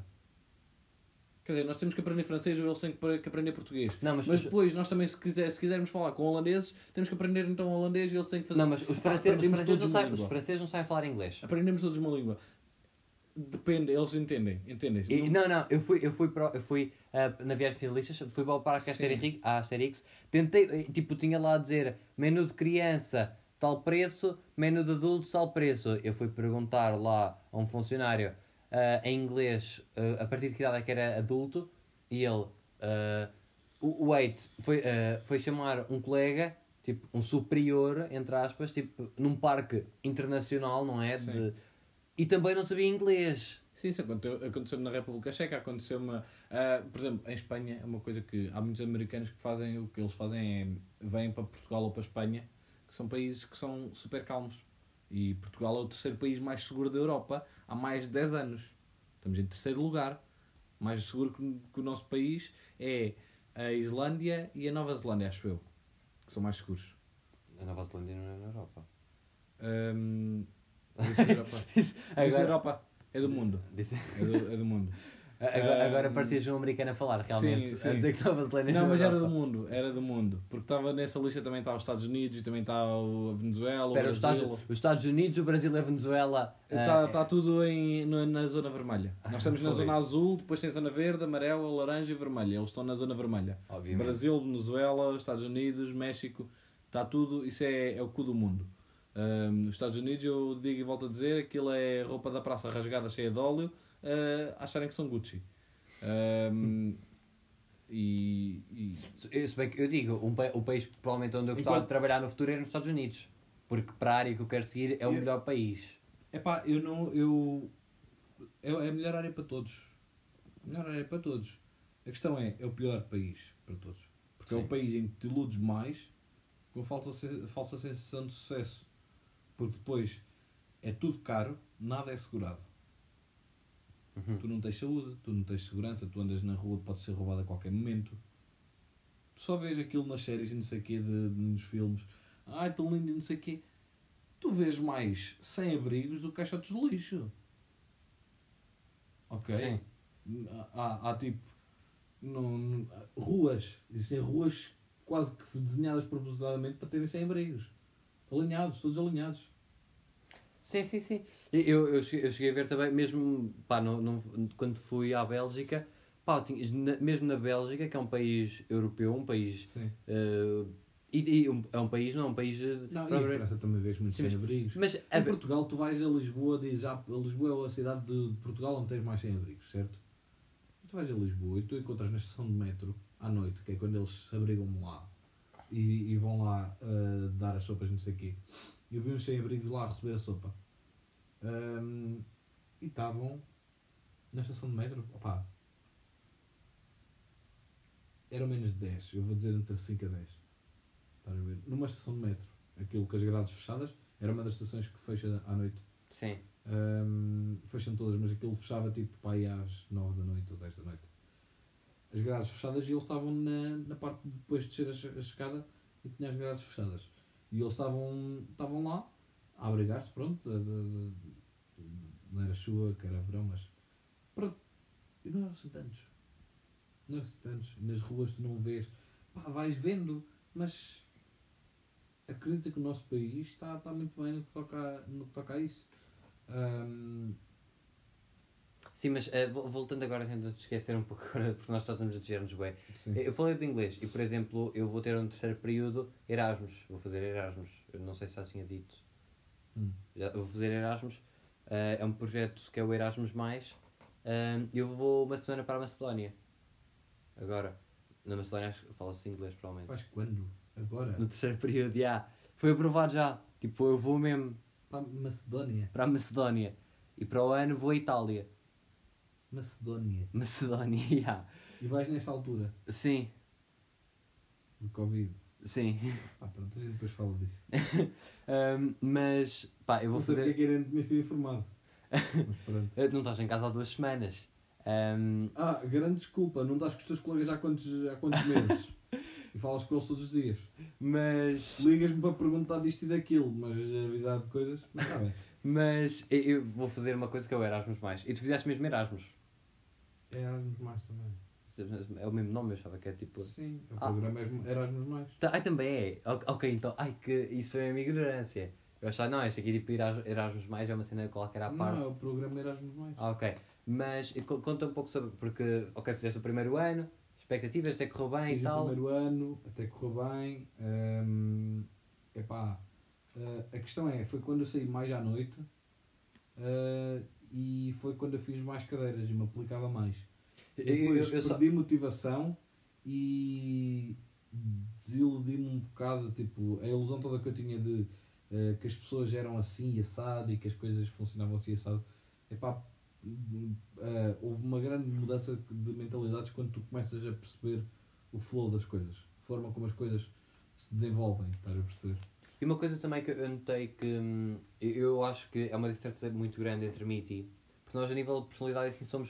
Quer dizer, nós temos que aprender francês ou eles têm que que aprender português. Não, mas, Mas os, depois, nós também, se, quiser, se quisermos falar com holandeses, temos que aprender então holandês e eles têm que fazer... não, mas os Epá, franceses, os, aprendemos franceses todos não uma sabem, os língua. franceses não sabem falar inglês. Aprendemos todos uma língua. Depende, eles entendem. entendem. E, não, não, eu fui, eu fui, para, eu fui uh, na viagem de finalistas, fui para a Sim. Asterix, a Asterix, tentei, eh, tipo, tinha lá a dizer menu de criança, tal preço, menu de adulto, tal preço. Eu fui perguntar lá a um funcionário uh, em inglês uh, a partir de que idade é que era adulto, e ele, uh, o wait, foi, uh, foi chamar um colega, tipo, um superior, entre aspas, tipo, num parque internacional, não é? Sim. De, e também não sabia inglês. Sim, isso aconteceu, aconteceu na República Checa, aconteceu uma... ah, por exemplo, em Espanha é uma coisa que há muitos americanos que fazem, o que eles fazem é, vêm para Portugal ou para Espanha, que são países que são super calmos. E Portugal é o terceiro país mais seguro da Europa há mais de dez anos. Estamos em terceiro lugar. Mais seguro que, que o nosso país é a Islândia e a Nova Zelândia, acho eu, que são mais seguros. A Nova Zelândia não é na Europa. Hum, disse Europa. Disse Agora, Europa. É do mundo. disse- É do, é do mundo. agora, agora Um, parecias um americano a falar, realmente. sim, sim. A dizer que Nova Zelândia Não, é mas na era Europa. do mundo, era do mundo. Porque estava nessa lista também está os Estados Unidos e também está o- a Venezuela, Espera, o os Brasil. Estados, os Estados Unidos, o Brasil e a Venezuela. Está, ah, está tudo em, na, na zona vermelha. Nós estamos na Foi. zona azul, depois tem zona verde, amarela, laranja e vermelha. Eles estão na zona vermelha. Obviamente. Brasil, Venezuela, Estados Unidos, México, está tudo, isso é, é o cu do mundo. Ahm, os Estados Unidos, eu digo e volto a dizer, aquilo é roupa da praça rasgada cheia de óleo, ah, acharem que são Gucci. Ahm, e, e Eu, se bem que eu digo, um, pa- o país provavelmente onde eu gostava Enquanto- de trabalhar no futuro era nos Estados Unidos. Porque para a área que eu quero seguir é o Eu- melhor país. epá, eu não, eu, é é a melhor área para todos. A melhor área para todos. A questão é, é o pior país para todos. Porque é Sim. o país em que te iludes mais com falsa, se- falsa sensação de sucesso. Porque depois é tudo caro, nada é assegurado. Uhum. Tu não tens saúde, tu não tens segurança, tu andas na rua, podes ser roubado a qualquer momento. Tu só vês aquilo nas séries e não sei o quê, de, de- nos filmes. Ai, tão lindo e não sei o quê. Tu vês mais sem-abrigos do que caixotes de lixo. Ok? Sim. Há, há tipo... Não, não- ruas. Existem ruas quase que desenhadas propositadamente para terem sem-abrigos. Alinhados, todos alinhados. Sim, sim, sim. Eu, eu, cheguei, eu cheguei a ver também, mesmo pá, no, no- quando fui à Bélgica, pá, tinha, na- mesmo na Bélgica, que é um país europeu, um país. Sim. eh, e, e um- é um país, não é um país. eh, Não, e em propriamente- França também vês muitos Sim, mas- sem-abrigos. Mas a, Em Portugal, tu vais a Lisboa, dizes, ah, Lisboa é a cidade de Portugal onde tens mais sem-abrigos, certo? E tu vais a Lisboa e tu encontras na estação de metro, à noite, que é quando eles se abrigam lá e, e vão lá ah, dar as sopas, não sei o quê. Eu vi uns sem-abrigos lá a receber a sopa. Ahm, e estavam na estação de metro, opá, eram menos de dez, eu vou dizer entre cinco a dez. Estás a ver? Numa estação de metro, aquilo com as grades fechadas, era uma das estações que fecha à noite. sim. Ahm, fecham todas, mas aquilo fechava tipo para aí às nove da noite ou dez da noite. As grades fechadas e eles estavam na, na parte de depois de descer a, es- a escada e tinha as grades fechadas. E eles estavam, estavam lá a abrigar-se, pronto. de- de- de- não era chuva, que era verão, mas pronto. E não eram assim tantos. Não eram assim tantos. Nas ruas tu não vês. Pá, vais vendo, mas acredita que o nosso país está, está muito bem no que toca, no que toca a isso. Um, Sim, mas uh, voltando agora, tenta te esquecer um pouco agora, porque nós só estamos a desviar-nos bem. sim. Eu falei do inglês e, por exemplo, eu vou ter um terceiro período Erasmus. Vou fazer Erasmus. Eu não sei se já tinha dito. Hum. Já, eu vou fazer Erasmus. Uh, é um projeto que é o Erasmus+. Uh, eu vou uma semana para a Macedónia. Agora. Na Macedónia acho que fala-se inglês, provavelmente. Faz quando? Agora? No terceiro período, já. Yeah. Foi aprovado já. Tipo, eu vou mesmo Para a Macedónia. para a Macedónia. E para o ano vou à Itália. Macedónia. Macedónia, já. Yeah. E vais nesta altura Sim. de Covid. Sim. Ah, pronto, a gente depois fala disso. um, mas, pá, eu vou não sei fazer... porque é que ainda não tinha sido informado. Mas pronto. Não estás em casa há duas semanas. Um... Ah, grande desculpa, não estás com os teus colegas há quantos, há quantos meses? E falas com eles todos os dias. Mas... Ligas-me para perguntar disto e daquilo, mas avisar de coisas, mas está bem. Mas eu, eu vou fazer uma coisa que é o Erasmus+. E tu fizeste mesmo Erasmus. É Erasmus mais também. É o mesmo nome, eu achava que é tipo... Sim, o Ah. programa é Erasmus mais. Tá, ai, também é. Ok, ok, então... Ai, que isso foi a minha ignorância. Eu achava, não, este aqui tipo Erasmus+, é uma cena qualquer à parte. Não, é o programa Erasmus mais. Ah, ok. Mas conta um pouco sobre... Porque, ok, fizeste o primeiro ano, expectativas, até correu bem Fiz e tal. o primeiro ano, até correu bem. Um, epá, uh, a questão é, foi quando eu saí mais à noite uh, e foi quando eu fiz mais cadeiras e me aplicava mais. Depois eu, eu perdi só... motivação e desiludi-me um bocado, tipo, a ilusão toda que eu tinha de uh, que as pessoas eram assim e assado e que as coisas funcionavam assim e assado. Epá, uh, houve uma grande mudança de mentalidades quando tu começas a perceber o flow das coisas, a forma como as coisas se desenvolvem, estás a perceber? E uma coisa também que eu notei que hum, eu acho que é uma diferença muito grande entre mim e ti, porque nós a nível de personalidade assim somos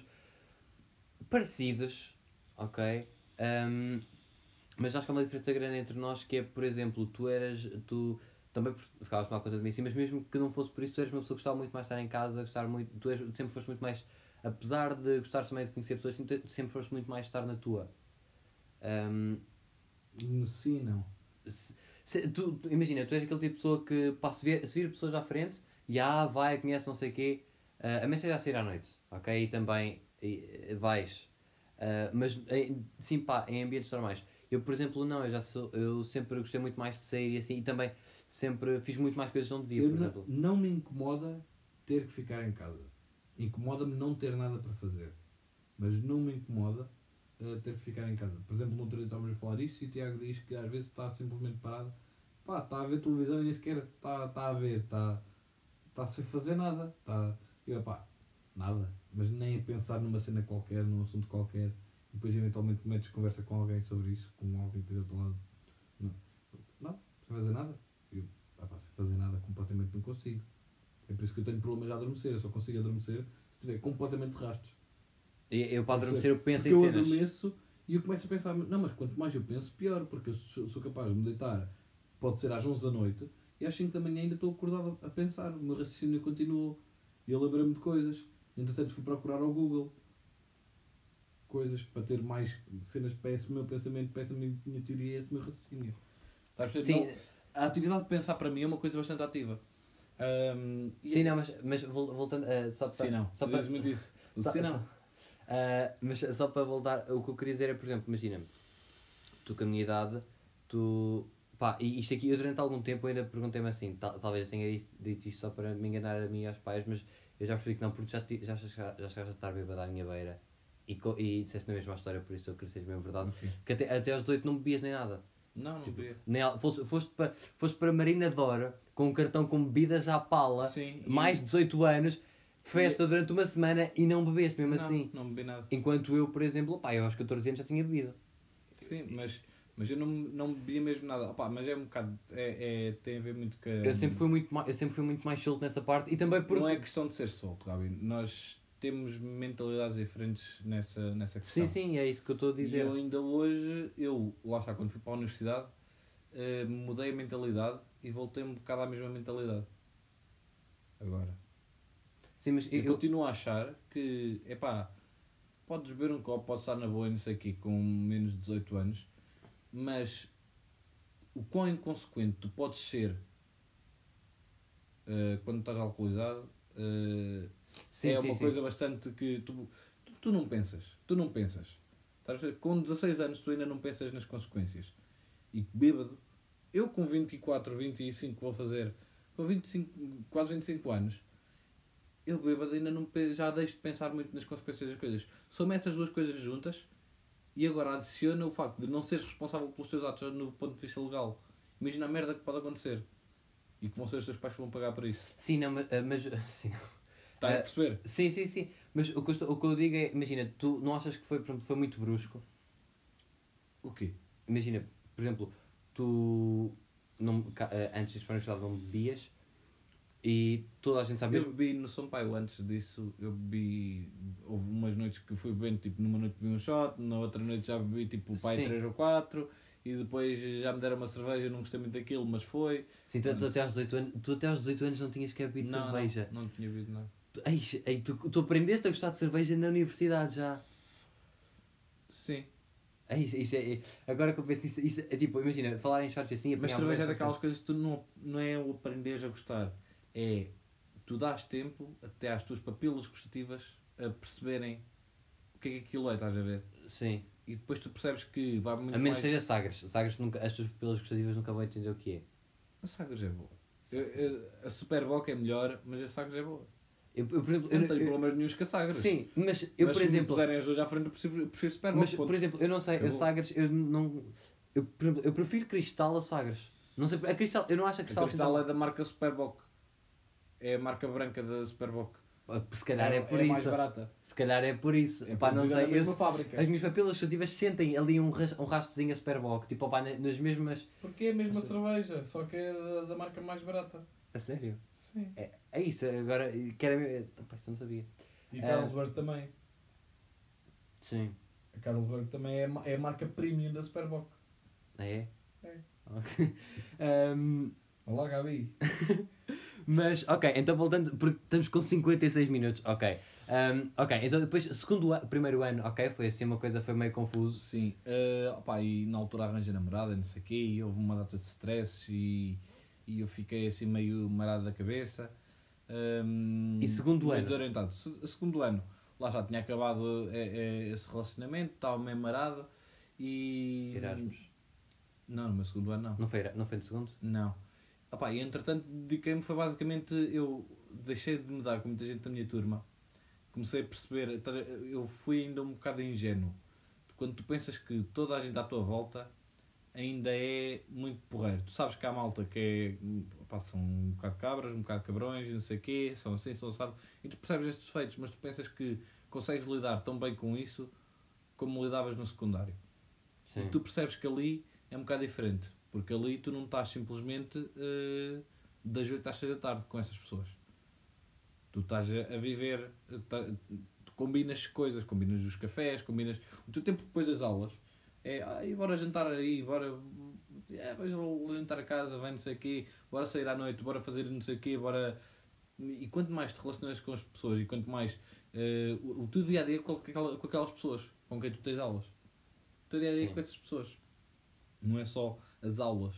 parecidos, ok? Um, mas acho que há uma diferença grande entre nós que é, por exemplo, tu eras, tu também ficavas mal conta de mim assim, mas mesmo que não fosse por isso, tu eras uma pessoa que gostava muito mais de estar em casa, gostar muito, tu eras, sempre foste muito mais, apesar de gostares também de conhecer pessoas, tu sempre foste muito mais estar na tua. Um, Sim, não. se, se, tu, tu, imagina, tu és aquele tipo de pessoa que pá, se, vir, se vir pessoas à frente, já vai, conhece não sei o quê, uh, a mensagem é a sair à noite, ok? E também e, vais. Uh, mas sim, pá, em ambientes normais. Eu, por exemplo, não, eu já sou, eu sempre gostei muito mais de sair e assim, e também sempre fiz muito mais coisas onde devia, Eu por não, exemplo. não me incomoda ter que ficar em casa. Incomoda-me não ter nada para fazer. Mas não me incomoda uh, ter que ficar em casa. Por exemplo, no outro dia estávamos a falar isso e o Tiago diz que às vezes está simplesmente parado. Pá, está a ver televisão e nem sequer está, está a ver, está, está sem fazer nada. Está, eu, pá, nada. Mas nem a pensar numa cena qualquer, num assunto qualquer. E depois eventualmente metes conversa com alguém sobre isso, com alguém que esteja ao teu lado. Não, não, sem fazer nada. Eu, ah, pá, sem fazer nada completamente não consigo. É por isso que eu tenho problemas de adormecer. Eu só consigo adormecer se estiver completamente de rastos. Eu, eu para adormecer eu penso porque em eu cenas. adormeço e eu começo a pensar, não, mas quanto mais eu penso, pior, porque eu sou, sou capaz de me deitar, pode ser às onze da noite, e às cinco da manhã ainda estou acordado a pensar, o meu raciocínio continuou, e eu lembrei-me de coisas, entretanto fui procurar ao Google coisas para ter mais cenas para esse meu pensamento, para essa minha, minha teoria, esse meu raciocínio. Sim. Não, a atividade de pensar para mim é uma coisa bastante ativa. Um, Sim, não, mas, mas voltando uh, só para... Sim, não, só para... muito isso. Só, Sim, não. Só, uh, mas só para voltar, o que eu queria dizer é, por exemplo, imagina, tu com a minha idade, tu... Pá, e isto aqui, eu durante algum tempo ainda perguntei-me assim, tal, talvez eu tenha dito isto só para me enganar a mim e aos pais, mas eu já percebi que não, porque já, já, já, já chegaste a estar bêbado à minha beira e, e disseste na mesma história, por isso eu queria ser mesmo verdade, okay. Que até, até aos dezoito não bebias nem nada. Não, não tipo, bebia. Nem, foste, foste, para, foste para Marina de Oro com um cartão com bebidas à pala, sim, mais de dezoito anos, festa e... durante uma semana e não bebeste mesmo não, assim. Não bebi nada. Enquanto eu, por exemplo, pá, eu aos catorze anos já tinha bebido. Sim, mas, mas eu não, não bebia mesmo nada. Opa, mas é um bocado, é, é, tem a ver muito com... Eu sempre fui muito, eu sempre fui muito mais solto nessa parte e também porque... Não é questão de ser solto, Gabi. Nós temos mentalidades diferentes nessa, nessa questão. Sim, sim, é isso que eu estou a dizer. E eu ainda hoje, eu, lá está, quando fui para a universidade, uh, mudei a mentalidade e voltei um bocado à mesma mentalidade. Agora. Sim, mas eu, eu continuo a achar que, epá, podes beber um copo, podes estar na boa e não sei o quê, com menos de dezoito anos, mas o quão inconsequente tu podes ser uh, quando estás alcoolizado uh, Sim, é sim, uma sim. coisa bastante que tu, tu, tu não pensas. Tu não pensas. Estás a ver? Com dezasseis anos tu ainda não pensas nas consequências. E bêbado, eu com vinte e quatro, vinte e cinco vou fazer, com vinte e cinco, quase vinte e cinco anos, eu bêbado ainda não, já deixo de pensar muito nas consequências das coisas. Soma essas duas coisas juntas e agora adiciona o facto de não seres responsável pelos teus atos no ponto de vista legal. Imagina a merda que pode acontecer e que vão ser os teus pais que vão pagar por isso. Sim, não, mas... mas sim. Está a Uh, perceber? Sim, sim, sim. Mas o que, eu estou, o que eu digo é, imagina, tu não achas que foi, pronto, foi muito brusco? O quê? Imagina, por exemplo, tu não, ca- uh, antes de ir para a universidade não bebias e toda a gente sabe Eu mesmo. bebi no São Paulo antes disso, eu bebi, houve umas noites que fui bebendo, tipo, numa noite bebi um shot, na outra noite já bebi tipo o pai Sim. três ou quatro e depois já me deram uma cerveja, eu não gostei muito daquilo, mas foi. Sim, tu, tu, até aos dezoito anos, tu até aos dezoito anos não tinhas que beber Não, cerveja. Não, não tinha bebido nada. Tu, ei, ei, tu, tu aprendeste a gostar de cerveja na universidade já. Sim. É isso, isso é, é- agora que eu penso isso, isso é tipo, imagina, falar em shots assim, Mas apanhar cerveja é bué, daquelas coisas que tu não, não é o aprenderes a gostar, é tu dás tempo até às tuas papilas gustativas a perceberem o que é que aquilo é, estás a ver? Sim. E depois tu percebes que vai muito A menos mais... seja Sagres. Sagres nunca, as tuas pupilas gustativas nunca vão entender o que é. A Sagres é boa. Eu, eu, a Superboc é melhor, mas a Sagres é boa. Eu, eu, por exemplo, Eu eu, não tenho eu- problemas nenhums com a Sagres. sim, mas eu, mas por se me exemplo, puserem as duas à frente, eu prefiro, eu prefiro Superboc. mas, ponto. por exemplo, eu não sei, eu Acabou. Sagres, eu não, eu, por exemplo, eu prefiro Cristal a Sagres. Não sei, a Cristal, eu não acho a A Cristal, Cristal assim é da marca Superboc. É a marca branca da Superboc. tão- se calhar é, por é isso. mais barata. Se calhar é por isso. É Pá, não produzida sei, na eu- mesma fábrica. as minhas papilas gustativas sentem ali um, ras- um rastozinho a Superboc, tipo, pá, na- nas mesmas. Porque é a mesma Sim. cerveja, só que é da, da marca mais barata. A sério? Sim. É, é isso, agora quero. Pá, isso eu não sabia. E Ah. Carlsberg também. Sim. A Carlsberg também é, a ma- é a marca premium da Superboc. Ah, é? É. Ok. Ahm, Olá, Gabi. mas, ok, então voltando, porque estamos com cinquenta e seis minutos, ok. Ahm, ok, então depois, segundo ano, primeiro ano, ok, foi assim uma coisa, foi meio confuso. Sim. Uh, opá, e na altura arranjei namorada, não sei o quê, e houve uma data de stress e, e eu fiquei assim meio marado da cabeça. Um, E segundo meio ano? desorientado. Se- Segundo ano, lá já tinha acabado é, é, esse relacionamento, estava meio marado e... Erasmus. Não, no meu segundo ano não. Não foi, não foi no segundo? Não. Opá, e entretanto dediquei-me, foi basicamente, eu deixei de me dar com muita gente da minha turma. Comecei a perceber, eu fui ainda um bocado ingênuo. Quando tu pensas que toda a gente à tua volta ainda é muito porreiro. Tu sabes que há malta que é, opá, são um bocado cabras, um bocado cabrões, não sei o quê, são assim, são assado. E tu percebes estes defeitos, mas tu pensas que consegues lidar tão bem com isso como lidavas no secundário. Sim. E tu percebes que ali é um bocado diferente, porque ali tu não estás simplesmente uh, das oito às seis da tarde com essas pessoas. Tu estás a, a viver, tá, tu combinas coisas, combinas os cafés, combinas o teu tempo depois das aulas. É, ai, bora jantar aí, bora, é, vamos jantar a casa, vem não sei o quê, bora sair à noite, bora fazer não sei o quê, bora... E quanto mais te relacionas com as pessoas e quanto mais uh, o, o teu dia-a-dia com, aquela, com aquelas pessoas com quem tu tens aulas. O teu dia-a-dia Sim. com essas pessoas. Não é só as aulas.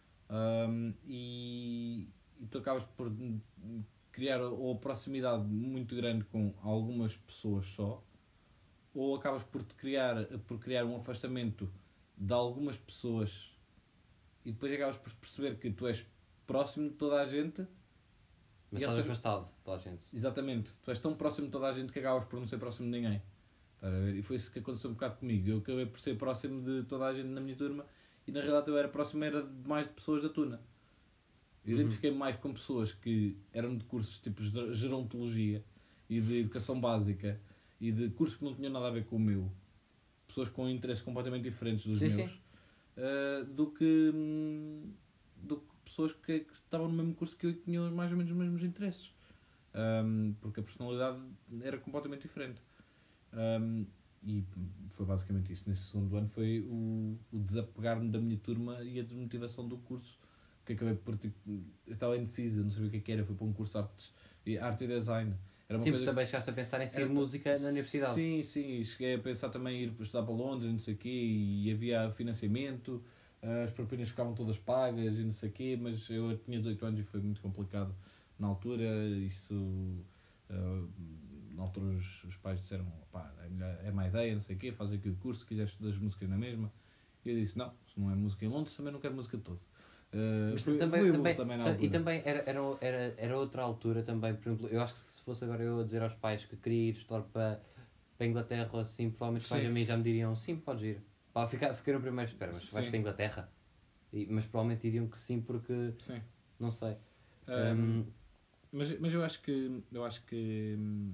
Um, e, e tu acabas por criar ou proximidade muito grande com algumas pessoas só, ou acabas por te criar, por criar um afastamento de algumas pessoas e depois acabas por perceber que tu és próximo de toda a gente. Mas E estás essa- afastado pela gente. Exatamente, tu és tão próximo de toda a gente que acabas por não ser próximo de ninguém. Estás a ver? E foi isso que aconteceu um bocado comigo. Eu acabei por ser próximo de toda a gente na minha turma e na realidade eu era próximo era de mais de pessoas da Tuna. Eu Uhum. identifiquei-me mais com pessoas que eram de cursos tipo ger- gerontologia e de educação básica e de cursos que não tinham nada a ver com o meu. Pessoas com interesses completamente diferentes dos Sim, meus. sim. Uh, do que hum, do que pessoas que, que estavam no mesmo curso que eu e que tinham mais ou menos os mesmos interesses. Um, porque a personalidade era completamente diferente. Um, e foi basicamente isso. Nesse segundo ano foi o, o desapegar-me da minha turma e a desmotivação do curso, que acabei por tipo, eu estava indeciso, eu não sabia o que é que era, fui para um curso de artes, e arte e design. Era uma Sim, coisa porque também chegaste a pensar em seguir era- música na universidade. Sim, sim, cheguei a pensar também em ir estudar para Londres, não sei o quê, e havia financiamento, uh, as propinas ficavam todas pagas e não sei o quê, mas eu tinha dezoito anos e foi muito complicado na altura. Isso, uh, na altura os, os pais disseram, pá, é, melhor, é má ideia, não sei o quê, faz aqui o curso, se quiseres estudar músicas na mesma. E eu disse, não, se não é música em Londres, também não quero música de todo. Uh, Mas foi, também, foi também, também na ta- altura. e também era, era, era, era outra altura também, por exemplo, eu acho que se fosse agora eu a dizer aos pais que queria ir estudar para, para a Inglaterra ou assim, provavelmente os pais Sim. a mim já me diriam, sim, podes ir. Pá, ficar, ficaram primeiro, espera, mas vais Sim. para a Inglaterra? E, mas provavelmente diriam que sim, porque, Sim. não sei. Um, Hum, mas, mas eu acho que eu acho que hum,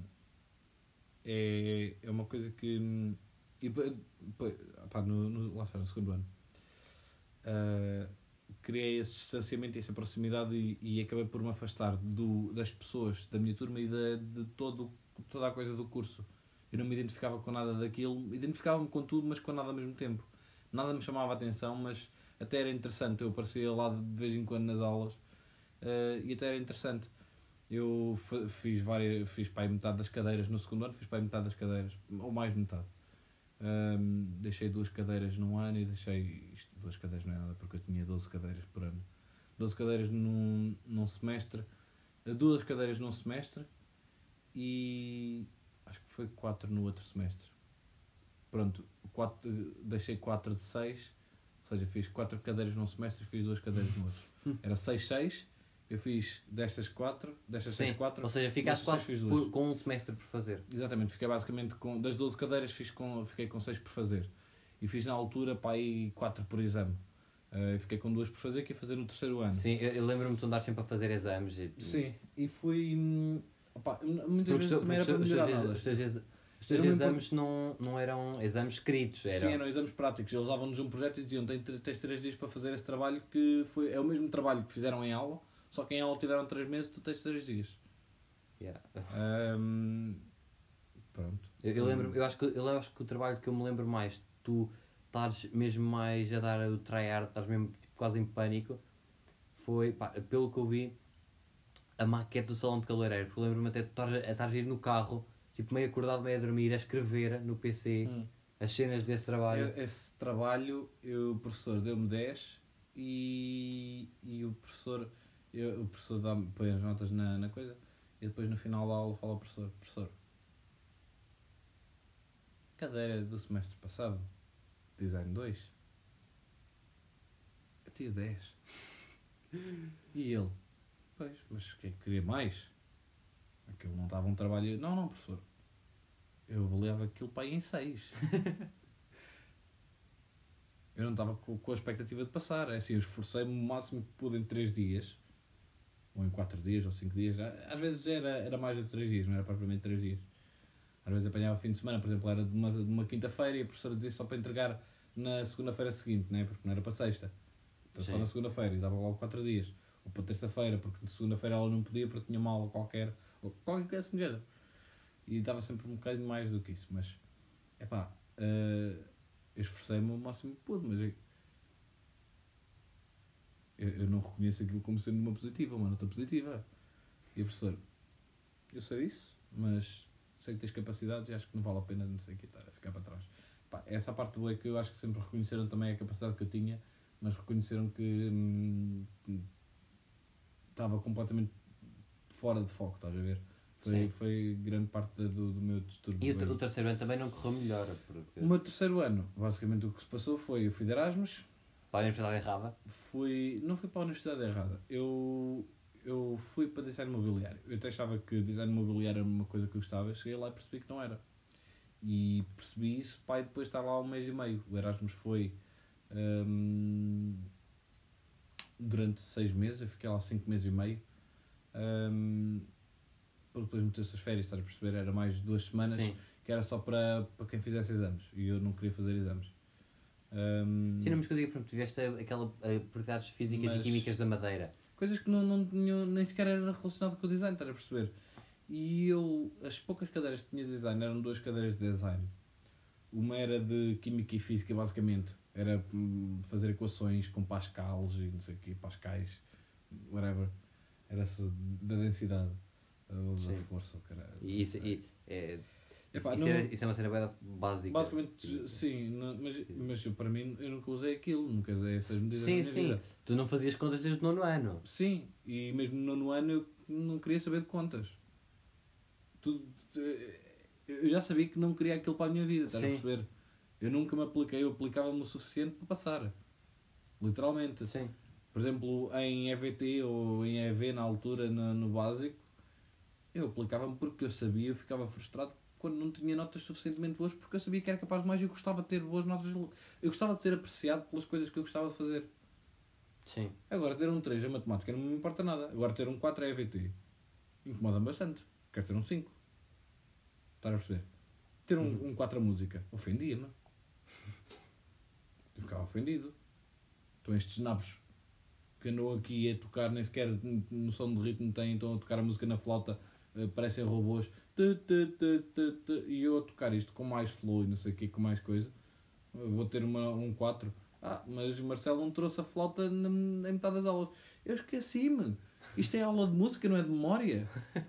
é, é uma coisa que hum, e, depois- depois, opá, no, no, lá está, no segundo ano uh, criei esse distanciamento e essa proximidade e, e acabei por me afastar do, das pessoas da minha turma e da, de todo, toda a coisa do curso. Eu não me identificava com nada daquilo, identificava-me com tudo, mas com nada ao mesmo tempo. Nada me chamava a atenção, mas até era interessante. Eu aparecia lá de vez em quando nas aulas uh, e até era interessante. Eu f- fiz várias, fiz para aí metade das cadeiras no segundo ano, fiz para aí metade das cadeiras, ou mais de metade. Um, deixei duas cadeiras num ano e deixei, isto, duas cadeiras não é nada porque eu tinha doze cadeiras por ano. doze cadeiras num, num semestre, duas cadeiras num semestre e acho que foi quatro no outro semestre. Pronto, quatro, deixei quatro de seis, ou seja, fiz quatro cadeiras num semestre e fiz duas cadeiras no outro. Era seis seis, eu fiz destas quatro, destas sim, seis quatro. ou seja, ficaste destas seis quase fiz duas. por- com um semestre por fazer. Exatamente, fiquei basicamente com, das doze cadeiras fiz com, fiquei com seis por fazer. E fiz na altura para aí quatro por exame. Uh, fiquei com duas por fazer, que ia fazer no terceiro ano. Sim, eu, eu lembro-me de tu andar sempre a fazer exames. E, Sim, e fui. hum, Opa, muitas porque vezes os, também era porque para os, melhorar teus, nada. os teus, exa- os teus Era uma exames não, não eram exames escritos, eram. Sim, eram exames práticos. Eles davam-nos um projeto e diziam: "Tens tens três dias para fazer esse trabalho", que foi, é o mesmo trabalho que fizeram em aula, só que em aula tiveram três meses, tu tens três dias. Yeah. Hum, pronto. Eu, eu, lembro, eu, acho que, eu acho que o trabalho que eu me lembro mais, tu estás mesmo mais a dar o tryhard, estás mesmo tipo, quase em pânico, foi, pá, pelo que eu vi, a maquete do salão de cabeleireiro. Porque eu lembro-me até de estar a, estar a ir no carro, tipo meio acordado, meio a dormir, a escrever no P C Hum. as cenas desse trabalho. Esse trabalho, eu, o professor deu-me dez e, e o professor, eu, o professor dá-me, põe as notas na, na coisa e depois no final da aula fala ao professor: "Professor, cadeira do semestre passado, Design dois, eu tive dez." E ele: "Pois, mas o que é que queria mais? Aquilo não estava um trabalho." "Não, não, professor, eu avaliava aquilo para aí em seis." Eu não estava com, com a expectativa de passar. É assim, eu esforcei-me o máximo que pude em três dias. Ou em quatro dias, ou cinco dias. Às vezes era, era mais de três dias, não era propriamente três dias. Às vezes apanhava fim de semana, por exemplo, era de uma, de uma quinta-feira e a professora dizia só para entregar na segunda-feira seguinte, né? Porque não era para sexta. Então só Sim. na segunda-feira e dava logo quatro dias. Ou para terça-feira, porque na segunda-feira ela não podia porque tinha uma aula qualquer. Ou qualquer coisa assim do género. E dava sempre um bocadinho mais do que isso. Mas, é pá, uh, eu esforcei-me o máximo que pude, mas eu, eu, eu não reconheço aquilo como sendo uma positiva, uma nota positiva. E a professora: "Eu sei isso, mas sei que tens capacidades e acho que não vale a pena, não sei o que, estar a ficar para trás." Pá, essa parte boa é que eu acho que sempre reconheceram também a capacidade que eu tinha, mas reconheceram que hum, estava completamente fora de foco, estás a ver? Foi, Sim. foi grande parte do, do meu distúrbio. E o, te- o terceiro ano também não correu melhor, porque O meu terceiro ano, basicamente o que se passou foi: eu fui de Erasmus, para a universidade errada. fui, não fui para a universidade errada, eu, eu fui para design imobiliário. Eu até achava que design imobiliário era uma coisa que eu gostava, eu cheguei lá e percebi que não era. E percebi isso, pai, depois de estar lá um mês e meio. O Erasmus foi hum, durante seis meses, eu fiquei lá cinco meses e meio. Hum, porque depois meteu-se as férias, estás a perceber? Era mais duas semanas, Sim. que era só para, para quem fizesse exames. E eu não queria fazer exames. Hum, Sim, não, mas que eu digo, pronto, tiveste aquela eh, propriedades físicas Mas- e químicas da madeira. coisas que não, não tinham, nem sequer era relacionado com o design, estás a perceber? E eu, as poucas cadeiras que tinha de design eram duas cadeiras de design. Uma era de química e física, basicamente. Era hum, fazer equações com pascals e não sei o quê, pascais, whatever. Era só da densidade, ou da Sim. força, ou caralho. E isso, e, é, Isso, Epá, isso, não- é, isso é uma cena bem básica. Basicamente, sim, não- mas, mas eu, para mim eu nunca usei aquilo, nunca usei essas medidas Sim, na minha sim. vida. Tu não fazias contas desde o nono ano. Sim, e mesmo no nono ano eu não queria saber de contas. Tudo, eu já sabia que não queria aquilo para a minha vida, estás a Sim. perceber? Eu nunca me apliquei, eu aplicava-me o suficiente para passar. Literalmente. Sim. Por exemplo, em E V T ou em E V na altura, no, no básico, eu aplicava-me porque eu sabia, eu ficava frustrado quando não tinha notas suficientemente boas, porque eu sabia que era capaz de mais e eu gostava de ter boas notas. Eu gostava de ser apreciado pelas coisas que eu gostava de fazer. Sim. Agora, ter um três em matemática não me importa nada. Agora, ter um quatro é E V T incomoda-me bastante. Quero ter um cinco. Estás a perceber? Ter um, Uhum. um quatro a música ofendia-me. Eu ficava ofendido. Então, estes nabos que andam aqui a tocar, nem sequer noção de ritmo têm, então a tocar a música na flauta, eh, parecem robôs. Tu, tu, tu, tu, tu, e eu a tocar isto com mais flow e não sei o que, com mais coisa. Eu vou ter uma, um quatro. Ah, mas o Marcelo não trouxe a flauta na, em metade das aulas. Eu esqueci-me. Isto é aula de música, não é de memória.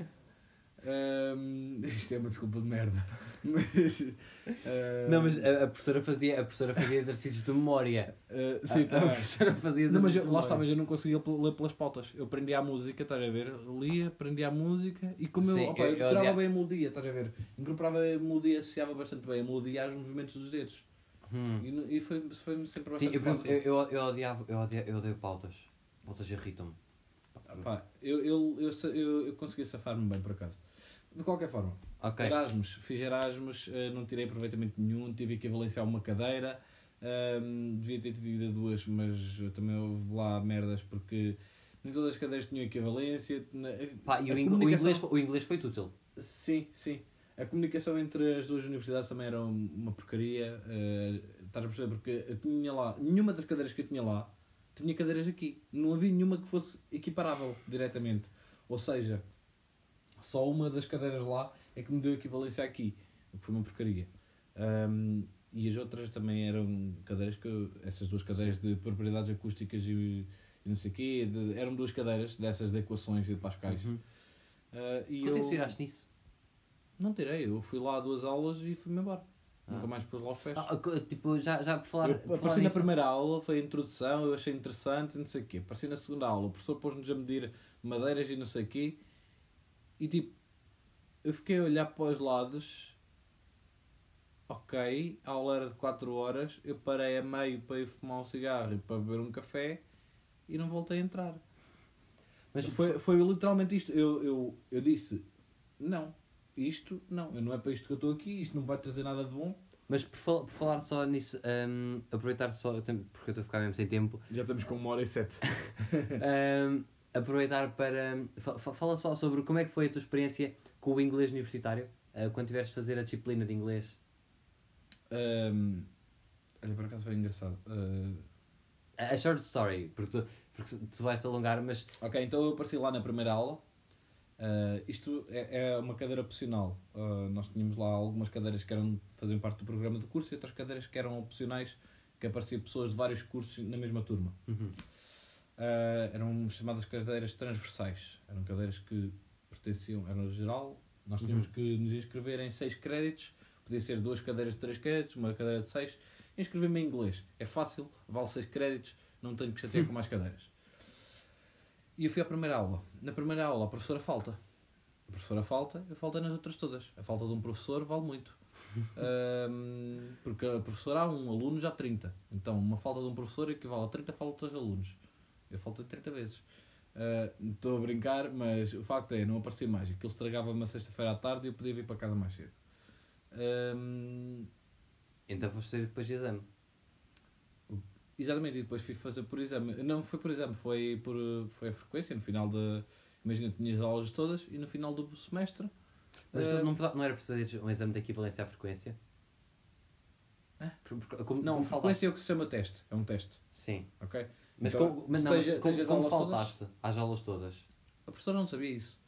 Ahm, isto é uma desculpa de merda. Mas, ahm, Não, mas a, a, professora fazia, a professora fazia exercícios de memória. ah, A, sim, a tá bem. professora fazia Não, mas exercícios eu, de lá está, memória. mas eu não conseguia pel- ler pelas pautas. Eu prendia a música, estás a ver? Lia, prendia a música e como Sim, eu, opa, eu- eu eu decorava odia- bem a melodia, estás a ver? Incorporava a melodia, associava bastante bem a melodia aos movimentos dos dedos. Hum. E, no- e foi, foi sempre Sim, bastante eu, por exemplo, fácil. eu, eu, eu odiava, eu odeio, eu odeio pautas. Pautas irritam-me. Ah, pá, eu, eu, eu, sa- eu, eu consegui safar-me bem, por acaso. De qualquer forma, Ok. Erasmus, fiz Erasmus, eh, não tirei aproveitamento nenhum, tive equivalência a uma cadeira, ahm, devia ter tido a duas, mas também houve lá merdas porque nem todas as cadeiras tinham equivalência. Na- Pá, e a o, ing- o, comunicação- inglês, foi- o inglês foi útil. Sim, sim. A comunicação entre as duas universidades também era uma porcaria. eh, estás a perceber? Porque eu tinha lá, nenhuma das cadeiras que eu tinha lá tinha cadeiras aqui. Não havia nenhuma que fosse equiparável diretamente. Ou seja, só uma das cadeiras lá é que me deu equivalência aqui. O que foi uma porcaria. Ahm, e as outras também eram cadeiras que eu- essas duas cadeiras de propriedades acústicas e, e não sei o quê, de- eram duas cadeiras dessas de equações e de Pascais. Uhum. Ah, e Quanto tempo eu tiraste nisso? não tirei, eu fui lá a duas aulas e fui-me embora. Ah. Nunca mais pus lá os fechos. Ah, co- tipo, já, já por falar. eu por falar apareci na nisso- primeira aula, foi a introdução, eu achei interessante, não sei o quê. Apareci na segunda aula, o professor pôs-nos a medir madeiras e não sei o quê. E tipo, eu fiquei a olhar para os lados. Ok, a aula era de quatro horas, eu parei a meio para ir fumar um cigarro e para beber um café e não voltei a entrar. Mas Foi, foi literalmente isto. Eu, eu, eu disse, não, isto não, não é para isto que eu estou aqui, isto não vai trazer nada de bom. Mas por, fal- por falar só nisso, hum, aproveitar só, eu tenho- porque eu estou a ficar mesmo sem tempo, Já estamos com uma hora e sete. hum, aproveitar para. fa- fa- Fala só sobre como é que foi a tua experiência com o inglês universitário, uh, quando tiveste de fazer a disciplina de inglês. Um, olha, por acaso foi engraçado. Uh, A a short story, porque tu, porque tu vais te alongar, mas. ok, então eu apareci lá na primeira aula. Uh, isto é, é uma cadeira opcional. Uh, nós tínhamos lá algumas cadeiras que eram, faziam parte do programa do curso e outras cadeiras que eram opcionais, que apareciam pessoas de vários cursos na mesma turma. Uhum. Uh, eram chamadas cadeiras transversais. Eram cadeiras que pertenciam, eram geral. Nós tínhamos Uhum. que nos inscrever em seis créditos. Podia ser duas cadeiras de três créditos, uma cadeira de seis. Inscrevi-me em inglês. É fácil, vale seis créditos, não tenho que chatear com mais cadeiras. E eu fui à primeira aula. Na primeira aula a professora falta. A professora falta, eu faltei nas outras todas. A falta de um professor vale muito. Um, porque a professora há um, aluno já trinta. Então uma falta de um professor equivale a trinta faltas de alunos. Eu faltei trinta vezes. Uh, Estou a brincar, mas o facto é, não aparecia mais. Aquilo estragava-me uma sexta-feira à tarde e eu podia vir para casa mais cedo. Um, Então foste ter depois de exame. exatamente, e depois fui fazer por exame. Não foi por exame, foi por foi a frequência. No final da. Imagina, tinha as aulas todas e no final do semestre. Mas uh, tu não, não era preciso fazer um exame de equivalência à frequência? É? Por- por- como- não, como frequência é o que se chama teste. É um teste. falaste. Sim. Ok? Mas, Então, como, mas tu não, tens- mas tens como, as como aulas todas? faltaste às aulas todas? A professora não sabia isso.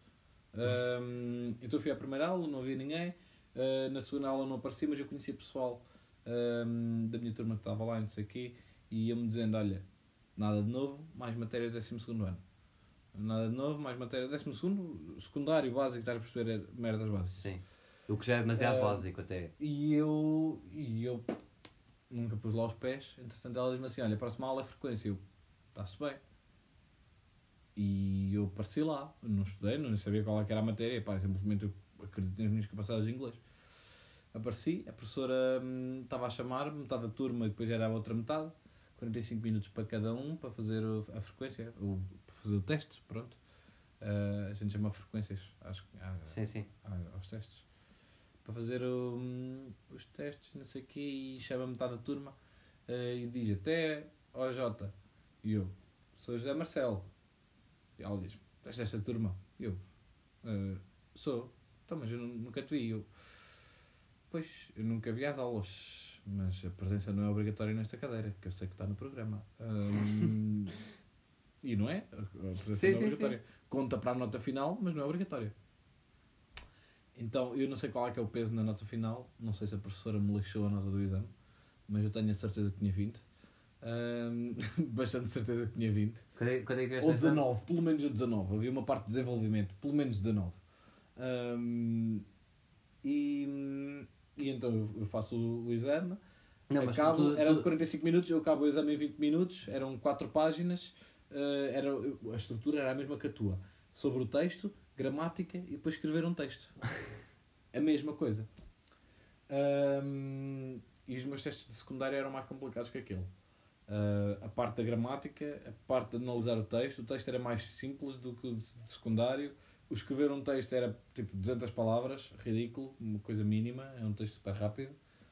Um, então fui à primeira aula, não havia ninguém. Uh, na segunda aula não aparecia, mas eu conhecia pessoal um, da minha turma que estava lá, não sei o quê, e ia-me dizendo: olha, nada de novo, mais matéria décimo segundo ano. Nada de novo, mais matéria décimo segundo, secundário, básico, estás a perceber? É merdas básicas. Sim. O que já é demasiado Uh, básico até. E eu, e eu nunca pus lá os pés. Entretanto, ela diz-me assim: olha, a próxima aula é frequência. Eu, está-se bem. E eu apareci lá, não estudei, não sabia qual é que era a matéria. Pá, simplesmente eu acredito nas minhas capacidades de inglês. Apareci, a professora hum, estava a chamar metade da turma e depois era a outra metade. quarenta e cinco minutos para cada um para fazer a frequência, ou para fazer o teste, pronto. Uh, a gente chama frequências, acho que há, Sim, sim. há, aos testes. Para fazer um, os testes, não sei o quê, e chama metade da turma uh, e diz até O J. E eu, sou José Marcelo. E ela diz, és desta turma? E eu, uh, sou. Então, mas eu nunca te vi. E eu, pois, eu nunca vi as aulas, mas a presença não é obrigatória nesta cadeira, que eu sei que está no programa. Um, e não é? A presença Sim, não é sim, obrigatória. Sim. Conta para a nota final, mas não é obrigatória. Então, eu não sei qual é que é o peso na nota final, não sei se a professora me lixou a nota do exame, mas eu tenho a certeza que tinha vinte. Um, bastante certeza que tinha vinte. Quando é, quando é que tiveste ou dezanove, pelo menos o dezanove. Havia uma parte de desenvolvimento, pelo menos dezanove. Um, e, e então eu faço o, o exame. Não, acabo, tu, tu, era de quarenta e cinco minutos, eu acabo o exame em vinte minutos, eram quatro páginas, uh, era, a estrutura era a mesma que a tua. Sobre o texto, gramática e depois escrever um texto. A mesma coisa. Um, e os meus testes de secundário eram mais complicados que aquele. Uh, a parte da gramática, a parte de analisar o texto, o texto era mais simples do que o de secundário. O escrever um texto era tipo duzentas palavras, ridículo, uma coisa mínima, é um texto super rápido.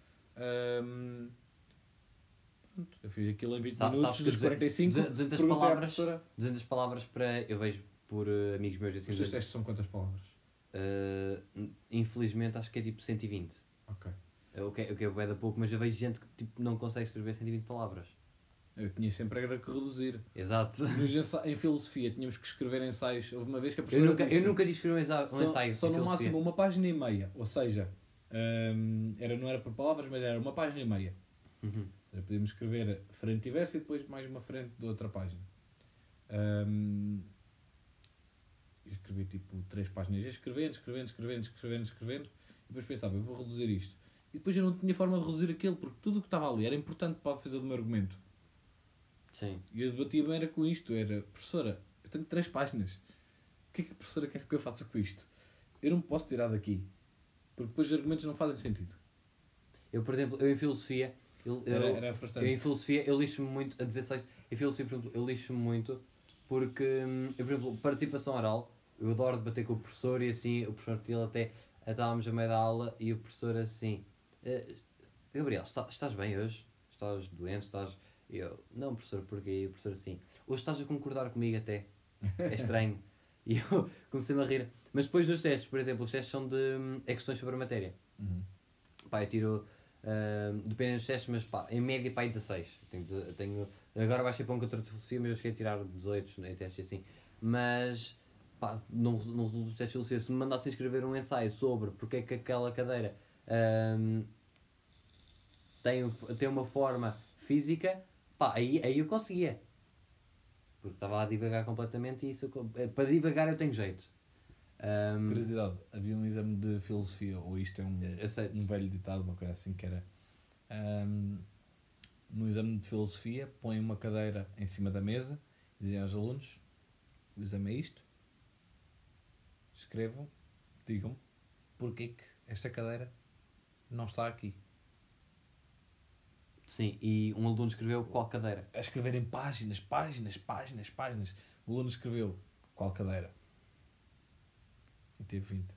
Um, pronto, eu fiz aquilo em vinte Sabe, minutos, dos quarenta e cinco. duzentas palavras, duzentas palavras para, eu vejo por uh, amigos meus assim. Os teus testes são quantas palavras? Uh, infelizmente acho que é tipo cento e vinte. Ok. O que é, o que é bué da pouco, mas eu vejo gente que tipo, não consegue escrever cento e vinte palavras. Eu tinha sempre a regra que reduzir. Exato. Em filosofia tínhamos que escrever ensaios. Houve uma vez que a professora Eu nunca, disse, eu nunca disse escrever um ensaio. Só, um ensaio só no máximo uma página e meia. Ou seja, hum, era, não era por palavras, mas era uma página e meia. Uhum. Podíamos escrever frente e verso e depois mais uma frente de outra página. Hum, eu escrevi tipo três páginas. Escrevendo, escrevendo, escrevendo, escrevendo, escrevendo. E depois pensava, eu vou reduzir isto. E depois eu não tinha forma de reduzir aquilo, porque tudo o que estava ali era importante para a defesa do meu argumento. Sim. E eu debatia-me era com isto, era, professora, eu tenho três páginas, o que é que a professora quer que eu faça com isto? Eu não posso tirar daqui, porque depois os argumentos não fazem sentido. Eu, por exemplo, eu em filosofia, eu, eu, era, era frustrante. Eu em filosofia, eu lixo-me muito, a dezesseis, em filosofia, por exemplo, eu lixo-me muito, porque, eu, por exemplo, participação oral, eu adoro debater com o professor e assim, o professor, ele até, estávamos a meio da aula e o professor assim, Gabriel, está, estás bem hoje? Estás doente? Estás... E eu, não, professor, porquê? E o professor assim, hoje estás a concordar comigo até. É estranho. E eu comecei-me a rir. Mas depois dos testes, por exemplo, os testes são de é questões sobre a matéria. Uhum. Pá, eu tiro, uh, dependem dos testes, mas pá, em média, pá, dezasseis. Eu tenho, eu tenho, agora baixei para um catorze de filosofia, mas eu cheguei a tirar dezoito em testes assim. Mas, pá, não, não resulta dos testes de filosofia. Se me mandassem escrever um ensaio sobre porque é que aquela cadeira um, tem, tem uma forma física, pá, aí, aí eu conseguia. Porque estava a divagar completamente e isso, para divagar eu tenho jeito. Um, Curiosidade, havia um exame de filosofia, ou isto é um, um velho ditado, uma coisa assim, que era um, no exame de filosofia põem uma cadeira em cima da mesa e dizem aos alunos, o exame é isto, escrevam, digam porque que esta cadeira não está aqui. Sim, e um aluno escreveu qual cadeira? A escrever em páginas, páginas, páginas, páginas. O aluno escreveu qual cadeira? E teve vinte.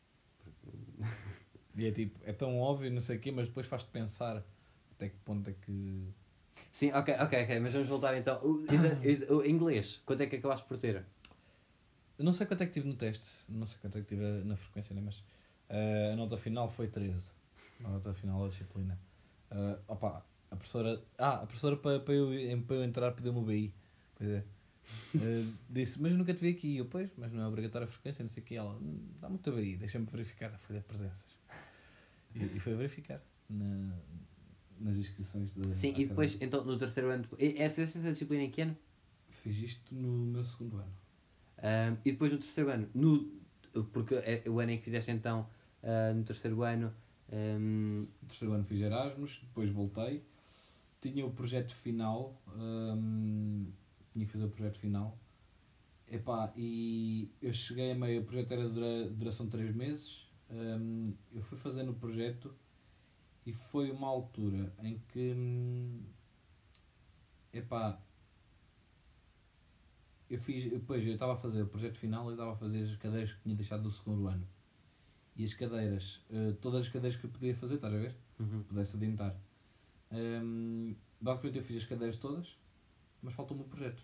E é tipo, é tão óbvio, não sei o quê, mas depois faz-te pensar até que ponto é que... Sim, ok, ok, ok, mas vamos voltar então. O, o, o inglês, quanto é que acabaste por ter? Eu não sei quanto é que tive no teste, não sei quanto é que tive na frequência, né? Mas uh, a nota final foi treze. A nota final da disciplina. Uh, opa, a professora... Ah, a professora para, para, eu, para eu entrar pediu-me o B I. Pois é. Uh, disse, mas eu nunca te vi aqui. Eu, pois, mas não é obrigatória a frequência, não sei o que. Ela, dá-me o teu B I, deixa-me verificar a folha de presenças. E, e foi a verificar na, nas inscrições da... Sim, e depois, academia. Então, no terceiro ano... É, fizeste essa disciplina em que ano? Fiz isto no meu segundo ano. Um, e depois no terceiro ano, no, porque é o ano em que fizeste então Uh, no terceiro ano... Um... No terceiro ano fiz Erasmus, depois voltei. Tinha o projeto final, um, tinha que fazer o projeto final. Epá, e eu cheguei a meio, o projeto era de dura, duração de três meses. Um, eu fui fazendo o projeto e foi uma altura em que... Hum, epá, eu fiz, depois eu estava a fazer o projeto final e estava a fazer as cadeiras que tinha deixado do segundo ano. E as cadeiras, uh, todas as cadeiras que eu podia fazer, estás a ver? Uhum. Pudesse adiantar. Um, basicamente eu fiz as cadeiras todas, mas faltou-me o projeto.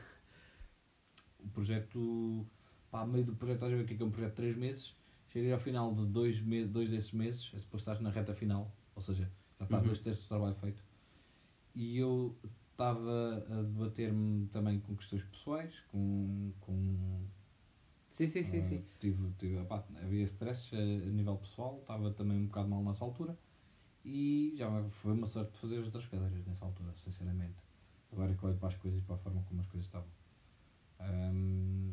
O projeto, pá, a meio do projeto, estás a ver o que é, que é um projeto de três meses, cheguei ao final de dois, me- dois desses meses, é suposto estás na reta final, ou seja, já está Uhum. dois terços do trabalho feito. E eu estava a debater-me também com questões pessoais, com... com Sim, sim, sim, uh, sim. Tive, tive, pá, havia stress a, a nível pessoal, estava também um bocado mal nessa altura. E já foi uma sorte de fazer as outras cadeiras nessa altura, sinceramente. Agora é que olho para as coisas e para a forma como as coisas estavam. Um,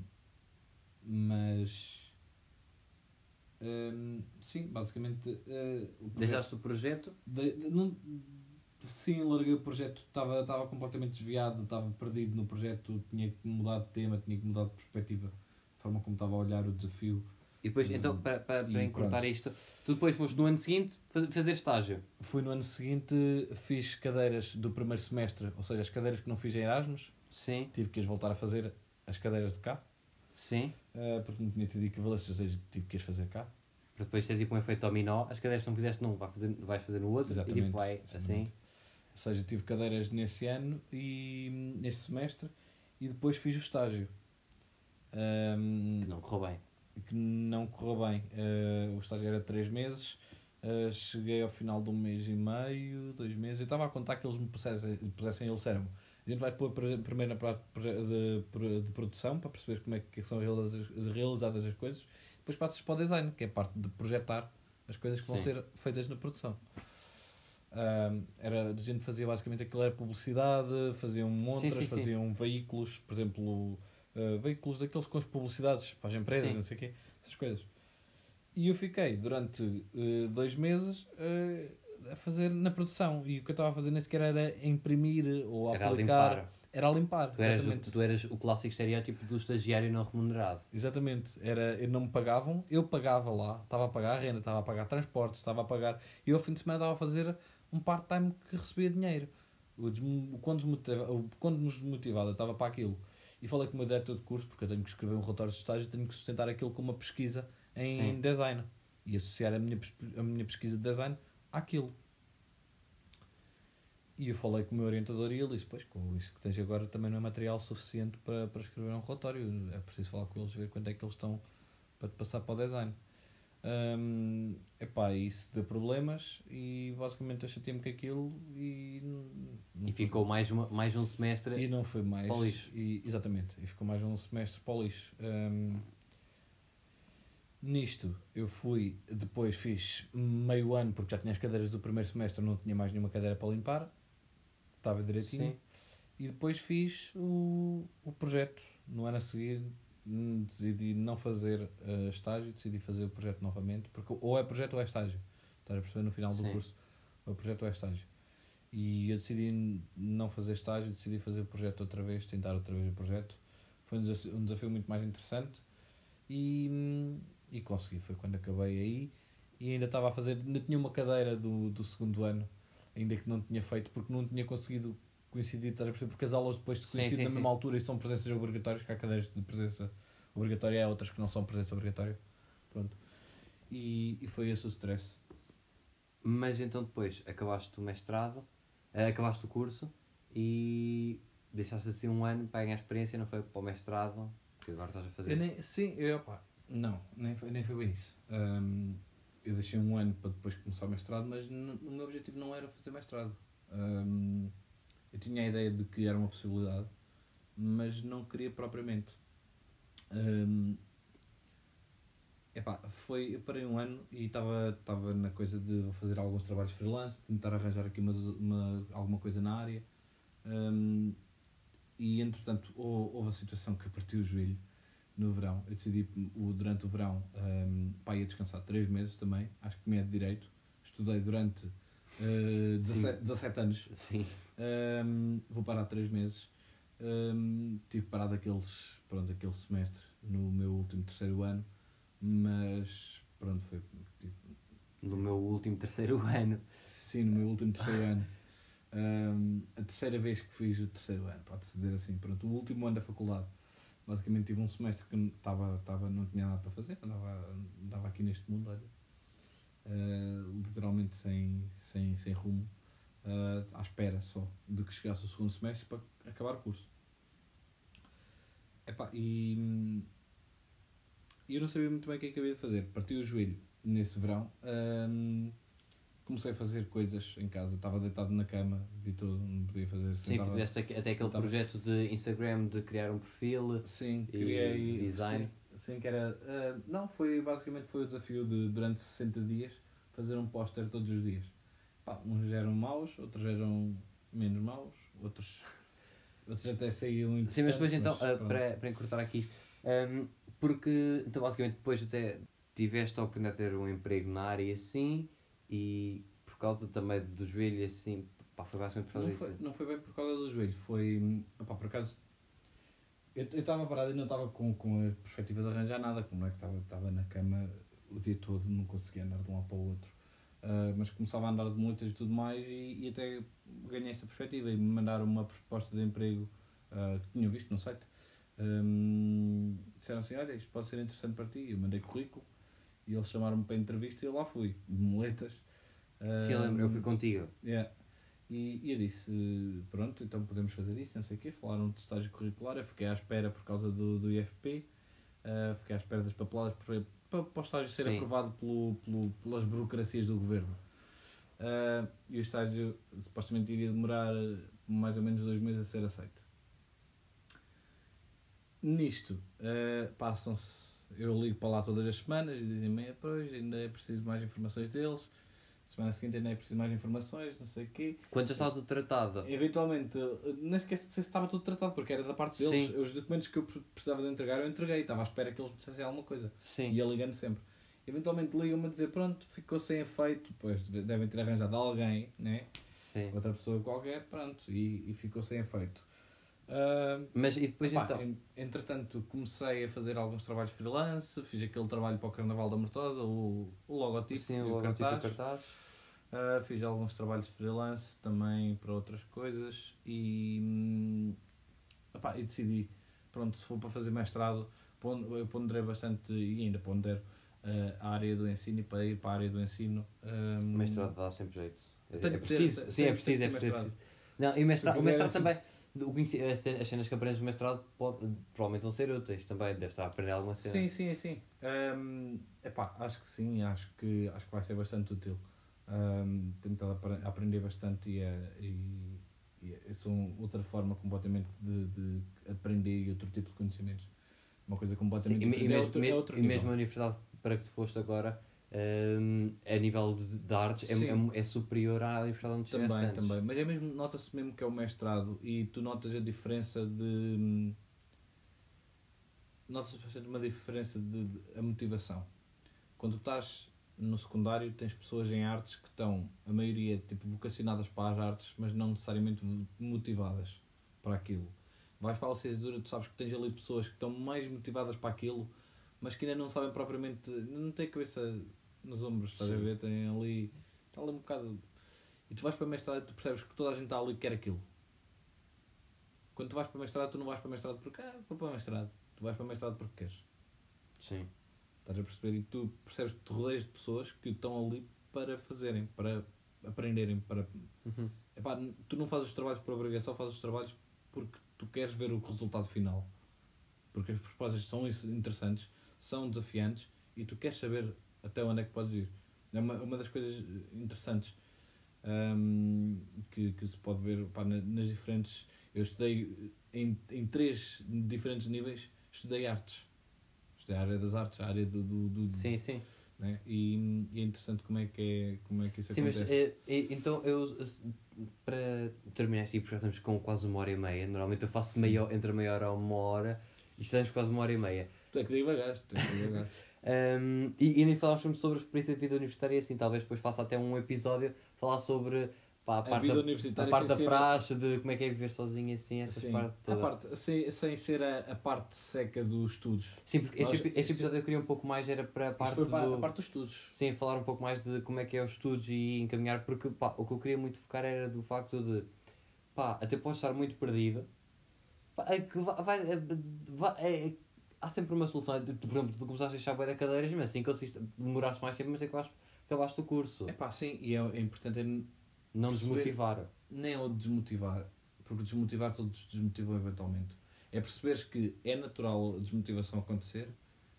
mas um, sim, basicamente uh, o projeto, Deixaste o projeto? de, de, não, sim, larguei o projeto, estava, estava completamente desviado, estava perdido no projeto, tinha que mudar de tema, tinha que mudar de perspectiva, a forma como estava a olhar o desafio. E depois, Hum, então, para, para, para e encurtar pronto. isto, tu depois foste no ano seguinte faz- fazer estágio. Fui no ano seguinte, fiz cadeiras do primeiro semestre, ou seja, as cadeiras que não fiz em Erasmus, Sim, tive que as voltar a fazer as cadeiras de cá, sim. uh, porque não tinha tido equivalência, ou seja, tive que as fazer cá. Para depois ter tipo um efeito dominó. As cadeiras que não fizeste num, vai fazer, vais fazer no outro. Exatamente, E tipo vai exatamente. assim. Ou seja, tive cadeiras nesse ano e nesse semestre e depois fiz o estágio. Um, Que não correu bem. que não correu bem. Uh, o estágio era de três meses, uh, cheguei ao final de um mês e meio, dois meses. Eu estava a contar que eles me pusessem, pusessem eles disseram: a gente vai pôr primeiro na parte de, de, de produção para perceber como é que são realizadas, realizadas as coisas, depois passas para o design, que é a parte de projetar as coisas que vão Sim. ser feitas na produção. Um, era, a gente fazia basicamente aquilo, era publicidade, faziam montras, Sim, sim, sim. faziam veículos, por exemplo, uh, veículos daqueles com as publicidades para as empresas, Sim. não sei o quê, essas coisas. E eu fiquei durante uh, dois meses uh, a fazer na produção, e o que eu estava a fazer nem sequer era imprimir ou Era aplicar, limpar. era a limpar. Tu eras, o, exatamente. tu eras o clássico estereótipo do estagiário não remunerado. Exatamente, era, eu não me pagavam, eu pagava lá, estava a pagar a renda, estava a pagar transportes, estava a pagar, e eu ao fim de semana estava a fazer um part-time que recebia dinheiro. O desmo- o quão desmotiva- o quão desmotivado eu estava para aquilo. E falei com o meu diretor de curso, porque eu tenho que escrever um relatório de estágio e tenho que sustentar aquilo com uma pesquisa em Sim. design. E associar a minha, pes- a minha pesquisa de design àquilo. E eu falei com o meu orientador e ele disse: pois, com isso que tens agora também não é material suficiente para, para escrever um relatório. É preciso falar com eles, ver quanto é que eles estão para te passar para o design. Um, epá, isso deu problemas e basicamente eu chateei-me com aquilo e não, não E foi- ficou mais, uma, mais um semestre. e não foi mais para o lixo. e, exatamente, e ficou mais um semestre para o lixo. Um, nisto eu fui, depois fiz meio ano porque já tinha as cadeiras do primeiro semestre, não tinha mais nenhuma cadeira para limpar, estava direitinho. Sim. E depois fiz o, o projeto no ano a seguir. hum, Decidi não fazer uh, estágio, decidi fazer o projeto novamente, porque ou é projeto ou é estágio, estás a perceber, no final do Sim. curso, ou é projeto ou é estágio. E eu decidi n- não fazer estágio, decidi fazer o projeto outra vez, tentar outra vez o projeto. Foi um desafio, um desafio muito mais interessante e, hum, e consegui. Foi quando acabei aí e ainda estava a fazer, ainda tinha uma cadeira do, do segundo ano, ainda que não tinha feito, porque não tinha conseguido coincidir, estás a perceber, porque as aulas depois de Sim, coincidem sim, na sim. mesma altura e são presenças obrigatórias, que há cadeiras de presença obrigatória e há outras que não são presença obrigatória. Pronto. E, e foi esse o stress. Mas então depois acabaste o mestrado, eh, acabaste o curso e deixaste assim um ano para ganhar experiência, não foi para o mestrado, que agora estás a fazer. Eu nem, sim, eu, opa, não, nem foi, nem foi bem isso. Hum, eu deixei um ano para depois começar o mestrado, mas n- o meu objetivo não era fazer mestrado. Hum, eu tinha a ideia de que era uma possibilidade, mas não queria propriamente. Hum, epá, foi, eu parei um ano e estava estava na coisa de vou fazer alguns trabalhos freelance, tentar arranjar aqui uma, uma, alguma coisa na área. Hum, e entretanto hou- houve a situação que eu parti o joelho no verão. Eu decidi o, durante o verão um, pá, ia descansar três meses também, acho que me é de direito. Estudei durante uh, dezassete anos. Sim. Um, vou parar três meses. Um, tive parado aqueles, pronto, aquele semestre no meu último terceiro ano, mas pronto, foi tipo, No meu último terceiro ano. sim, no meu último terceiro ano. Um, a terceira vez que fiz o terceiro ano, pode-se dizer assim, pronto, o último ano da faculdade. Basicamente tive um semestre que estava, estava, não tinha nada para fazer, andava, andava aqui neste mundo, olha, uh, literalmente sem, sem, sem rumo, uh, à espera só de que chegasse o segundo semestre para acabar o curso. Epá, e eu não sabia muito bem o que é que havia de fazer. Parti o joelho nesse verão. Um, comecei a fazer coisas em casa. Estava deitado na cama de todo, não podia fazer. Sim, sentava, fizeste até aquele sentava. projeto de Instagram de criar um perfil. Sim, e criei design. Sim, sim, que era. Uh, não, foi basicamente foi o desafio de durante sessenta dias fazer um póster todos os dias. Pá, uns eram maus, outros eram menos maus, outros, outros até saíam interessantes. Sim, mas depois então, mas, uh, para, para encurtar aqui, um, porque então basicamente depois até tiveste a oportunidade de ter um emprego na área e assim, e por causa também do joelho e assim, pá, foi basicamente por causa não disso. foi, não foi bem por causa do joelho, foi, opá, por acaso, eu estava parado e não estava com, com a perspectiva de arranjar nada, como não é que estava, estava na cama o dia todo, não conseguia andar de um lado para o outro, uh, mas começava a andar de muitas e tudo mais, e, e até ganhei essa perspectiva e me mandaram uma proposta de emprego uh, que tinham visto no site. Um, disseram assim, olha, isto pode ser interessante para ti. Eu mandei currículo e eles chamaram-me para a entrevista e eu lá fui, de moletas. Sim, eu lembro, eu fui contigo. Yeah. E, e eu disse, pronto, então podemos fazer isto, não sei o quê. Falaram de estágio curricular, eu fiquei à espera por causa do, do I F P, uh, fiquei à espera das papeladas para, para, para o estágio ser Sim. aprovado pelo, pelo, pelas burocracias do governo. Uh, e o estágio supostamente iria demorar mais ou menos dois meses a ser aceito. Nisto, uh, passam-se, eu ligo para lá todas as semanas e dizem-me, pois, ainda é preciso mais informações deles, semana seguinte ainda é preciso mais informações, não sei o quê. Quando já estava tudo tratado? Eventualmente, nem sequer sei se estava tudo tratado, porque era da parte deles. Sim. Os documentos que eu precisava de entregar, eu entreguei, estava à espera que eles me dissessem alguma coisa. Sim. Ia ligando sempre. Eventualmente ligam-me a dizer, pronto, ficou sem efeito, pois devem ter arranjado alguém, né? Sim. Outra pessoa qualquer, pronto, e, e ficou sem efeito. Uh, Mas e depois Opa, então? Entretanto, comecei a fazer alguns trabalhos freelance, fiz aquele trabalho para o Carnaval da Mortosa, o, o logotipo, Sim, e o o logotipo cartaz. e o cartaz. Uh, fiz alguns trabalhos freelance também para outras coisas e, hum, opa, e decidi, pronto, se for para fazer mestrado, eu ponderei bastante e ainda pondero uh, a área do ensino e para ir para a área do ensino. Um, O mestrado dá sempre jeito. É, Tenho é que ter- preciso, tenho- sim, é tenho preciso, que é ter preciso. é mestrado. preciso. Não, e o mestrado, Se o eu mestrado quiser, também, o conheci- as cenas as cenas que aprendes no mestrado pode, provavelmente vão ser úteis também, deve estar a aprender alguma cena. Sim, sim, sim. Um, epá, acho que sim, acho que, acho que vai ser bastante útil. Um, tenho estado a apre- a aprender bastante e, é- e, e é- são outra forma completamente de, de aprender e outro tipo de conhecimentos. Uma coisa Sim, completamente e, me- e diferente. É mesmo, outro, me- é outro e nível. mesmo a universidade para que tu foste agora, hum, a nível de, de artes, é, Sim. é, é superior à universidade onde estiveste Também, antes. também. Mas é mesmo, nota-se mesmo que é o mestrado e tu notas a diferença de. Notas bastante uma diferença de, de a motivação. Quando tu estás no secundário, tens pessoas em artes que estão, a maioria, tipo, vocacionadas para as artes, mas não necessariamente motivadas para aquilo. Vais para a licenciatura, tu sabes que tens ali pessoas que estão mais motivadas para aquilo, mas que ainda não sabem propriamente, não têm a cabeça nos ombros, estás a Sim. ver? Têm ali, está ali um bocado. E tu vais para mestrado e tu percebes que toda a gente está ali que quer aquilo. Quando tu vais para mestrado, tu não vais para mestrado porque, ah, vou para mestrado. Tu vais para mestrado porque queres. Sim. Estás a perceber? E tu percebes que te rodeias de pessoas que estão ali para fazerem, para aprenderem, para... Uhum. Epá, tu não fazes os trabalhos por obrigação, fazes os trabalhos porque tu queres ver o resultado final. Porque as propostas são interessantes, são desafiantes e tu queres saber até onde é que podes ir. É uma, uma das coisas interessantes hum, que, que se pode ver, pá, na- nas diferentes... Eu estudei em, em três diferentes níveis, estudei artes. Estudei a área das artes, a área do... do, do Sim, sim. né? e, e é interessante como é que, é, como é que isso Sim, mas acontece. é, é, então eu, para terminar este tipo, já estamos com quase uma hora e meia. Normalmente eu faço meia, entre meia hora a uma hora e estamos quase uma hora e meia. Tu Tu é que divagaste, tu é que divagaste. Um, e, e nem falámos sobre a experiência de vida universitária e assim, talvez depois faça até um episódio falar sobre pá, a, A parte vida da, universitária a parte da sem ser- praxe, de como é que é viver sozinho e assim, essa Sim, parte a toda. parte, sem, sem ser a, a parte seca dos estudos. Sim, porque este, Nós- epi- este este- episódio eu queria um pouco mais, era para a Isto parte, foi para do, a parte dos estudos. sim, falar um pouco mais de como é que é os estudos e encaminhar, porque pá, o que eu queria muito focar era do facto de, pá, até podes estar muito perdido, pá, é que vai, vai, é- vai- é- há sempre uma solução. Tu, por exemplo, tu começaste a deixar bué de cadeiras, mas assim consiste, demoraste mais tempo, mas acabaste, acabaste o curso. É pá, sim, e é, é importante é Não perceber- desmotivar. nem o desmotivar, porque desmotivar todos desmotivam eventualmente. É perceberes que é natural a desmotivação acontecer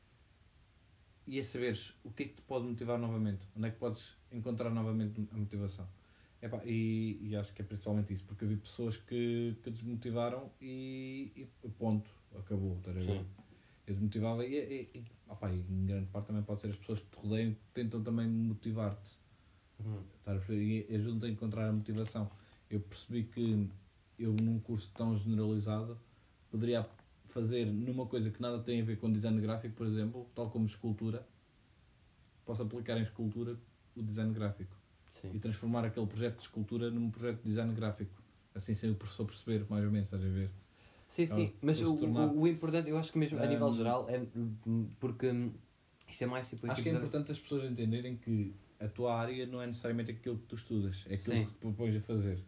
e é saberes o que é que te pode motivar novamente, onde é que podes encontrar novamente a motivação. Epá, e, e acho que é principalmente isso, porque eu vi pessoas que, que desmotivaram e, e ponto, acabou, estás a ver? Sim. Eu desmotivava e, e, e, opá, e em grande parte também pode ser as pessoas que te rodeiam que tentam também motivar-te. Uhum. Estás a perceber? E ajudam-te a encontrar a motivação. Eu percebi que eu, num curso tão generalizado, poderia fazer numa coisa que nada tem a ver com design gráfico, por exemplo, tal como escultura, posso aplicar em escultura o design gráfico Sim. e transformar aquele projeto de escultura num projeto de design gráfico. Assim, sem o professor perceber, mais ou menos, estás a ver? Sim, sim, Ou- mas ou o, se tornar- o, o importante, eu acho que mesmo a Um, nível geral, é hum, porque hum, isto é mais tipo... Acho este que é episódio- importante as pessoas entenderem que a tua área não é necessariamente aquilo que tu estudas, é aquilo Sim. que te propões a fazer.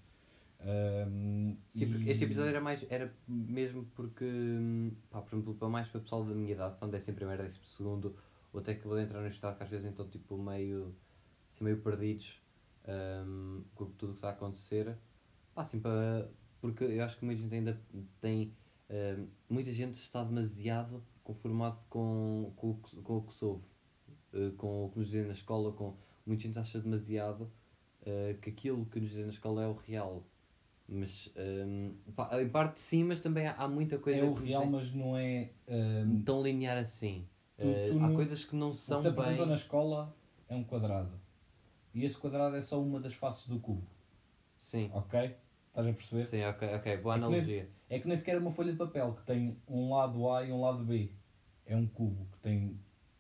Um, Sim, porque e- este episódio era mais, era mesmo porque, hum, pá, por exemplo, para mais para o pessoal da minha idade, então décimo primeiro, décimo segundo, ou até que vou entrar no estado que às vezes então tipo meio, assim, meio perdidos hum, com tudo o que está a acontecer, pá, assim, para, porque eu acho que muita gente ainda tem, hum, muita gente está demasiado conformado com, com, o, que, com o que se ouve, eh, com o que nos dizem na escola, com, muita gente acha demasiado eh, que aquilo que nos dizem na escola é o real. Mas hum, pá, em parte sim, mas também há, há muita coisa é o que nos real, é mas não é. um, tão linear assim. Tu- Eh, tu há não- coisas que não o que são te apresentou bem. na escola é um quadrado. E esse quadrado é só uma das faces do cubo. Sim, Ok? Estás a perceber? sim, ok, ok, boa É que nem- analogia. É que nem sequer é uma folha de papel que tem um lado A e um lado B. É um cubo que tem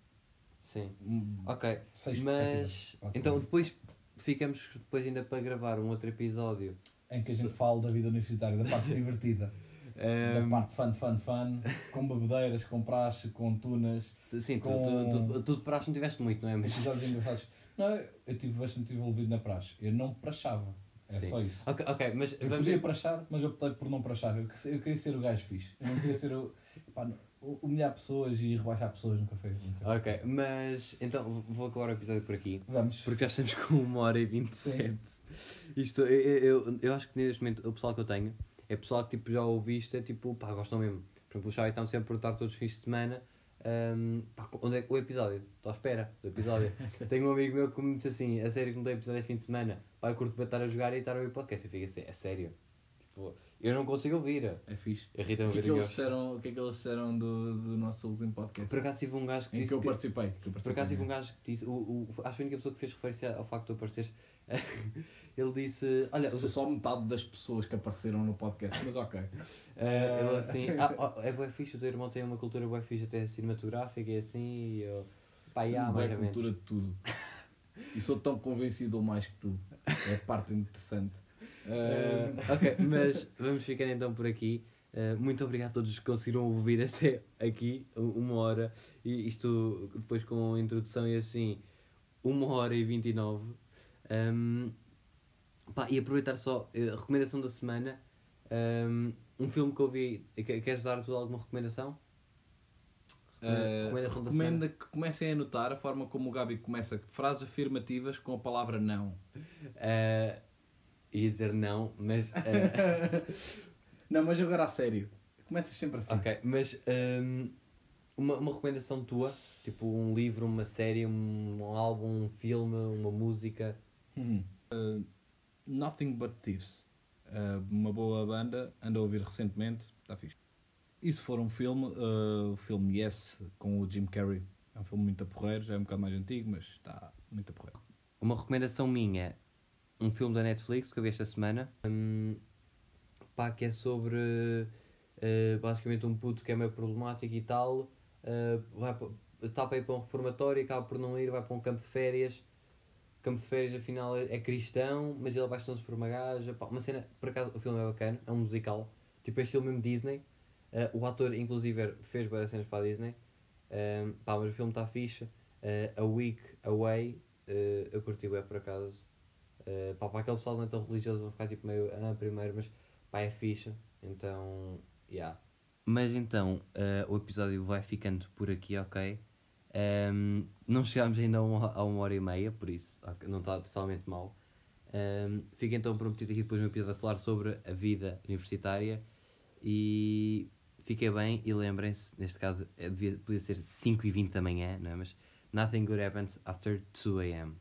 Sim, hum, ok. seis Mas perspectivas, então basicamente. depois ficamos depois ainda para gravar um outro episódio. Em que a se- gente fala da vida universitária, da parte divertida. Da Hum, parte fun, fun, fun, com bebedeiras, com praxe, com tunas, sim, tu, com- tu, tu, tu de praxe não tiveste muito, não é? Mas... episódios engraçados. Não, eu estive bastante envolvido na praxe. Eu não prachava. É Sim. só isso. Ok, ok, mas Eu vamos podia prachar, mas eu optei por não prachar. Eu, que- eu queria ser o gajo fixe. Eu não queria ser o. Pá, não- humilhar pessoas e rebaixar pessoas nunca fez muito. Ok, mas então vou acabar o episódio por aqui. Vamos. Porque já estamos com uma hora e vinte e sete. Isto, eu, eu, eu, eu acho que neste momento o pessoal que eu tenho é pessoal que tipo, já ouvi isto, é tipo, pá, gostam mesmo. Por exemplo, o Xavi está-me sempre a perguntar todos os fins de semana hum, pá, onde é que o episódio? Estou à espera do episódio. Tenho um amigo meu que me disse assim: a sério que não tem episódio este fim de semana? Pá, eu curto para estar a jogar e estar a ouvir podcast. Eu fico assim: é sério? Tipo, eu não consigo ouvir. É fixe. Irrita-me O que é ouvir que o eles gajo. disseram, o que é que eles disseram do, do nosso último podcast? Por acaso tive um gajo que em disse que eu que- participei. Que eu Por participei. acaso tive um gajo que disse, o, o, acho que foi a única pessoa que fez referência ao facto de tu apareceres. Ele disse: olha, Sou só metade das pessoas que apareceram no podcast, mas ok. Eh, ele assim, ah, ó, é bué fixe, o teu irmão tem uma cultura bué fixe até cinematográfica e assim, e eu, pá, Tenho yeah, bué mais ou menos. cultura de tudo. E sou tão convencido ou mais que tu. É a parte interessante. Eh, Uh, ok, mas vamos ficar então por aqui. Eh, muito obrigado a todos que conseguiram ouvir até aqui, u- uma hora, e isto depois com a introdução e assim, uma hora e vinte e nove. Um, pá, e aproveitar só, eh, recomendação da semana, um, um filme que eu vi, que- queres dar tu alguma recomendação? Uh, Recomendação da recomenda que comecem a notar a forma como o Gabi começa frases afirmativas com a palavra não. Uh, ia dizer não, mas. uh, Não, mas agora a sério. Começas sempre assim. ok, mas um, uma, uma recomendação tua, tipo um livro, uma série, um, um álbum, um filme, uma música. Hum. Uh, Nothing But Thieves. Uh, uma boa banda, ando a ouvir recentemente, está fixe. E se for um filme, uh, o filme Yes, com o Jim Carrey. É um filme muito a porreiro, já é um bocado mais antigo, mas está muito a porreiro. Uma recomendação minha, um filme da Netflix que eu vi esta semana, um, pá, que é sobre uh, basicamente um puto que é meio problemático e tal, uh, vai para, está para ir para um reformatório e acaba por não ir, vai para um campo de férias. O campo de férias afinal é, é cristão, mas ele apaixona-se por uma gaja. Pá, uma cena, por acaso o filme é bacana, é um musical, tipo é estilo mesmo Disney. Uh, o ator inclusive fez boas cenas para a Disney. Um, pá, mas o filme está fixe. Uh, a Week Away, uh, eu curti bem por acaso. Uh, pá, para aquele pessoal não é tão religioso, vou ficar tipo meio ah, primeiro, mas pá, é fixe. Então, yeah. Mas então, uh, o episódio vai ficando por aqui, ok? Um, não chegámos ainda a uma, a uma hora e meia, por isso ok, não está totalmente mal. Um, fica então prometido aqui depois no episódio a falar sobre a vida universitária. E fiquem bem e lembrem-se, neste caso é, devia, podia ser cinco e vinte da manhã, não é? Mas nothing good happens after two a m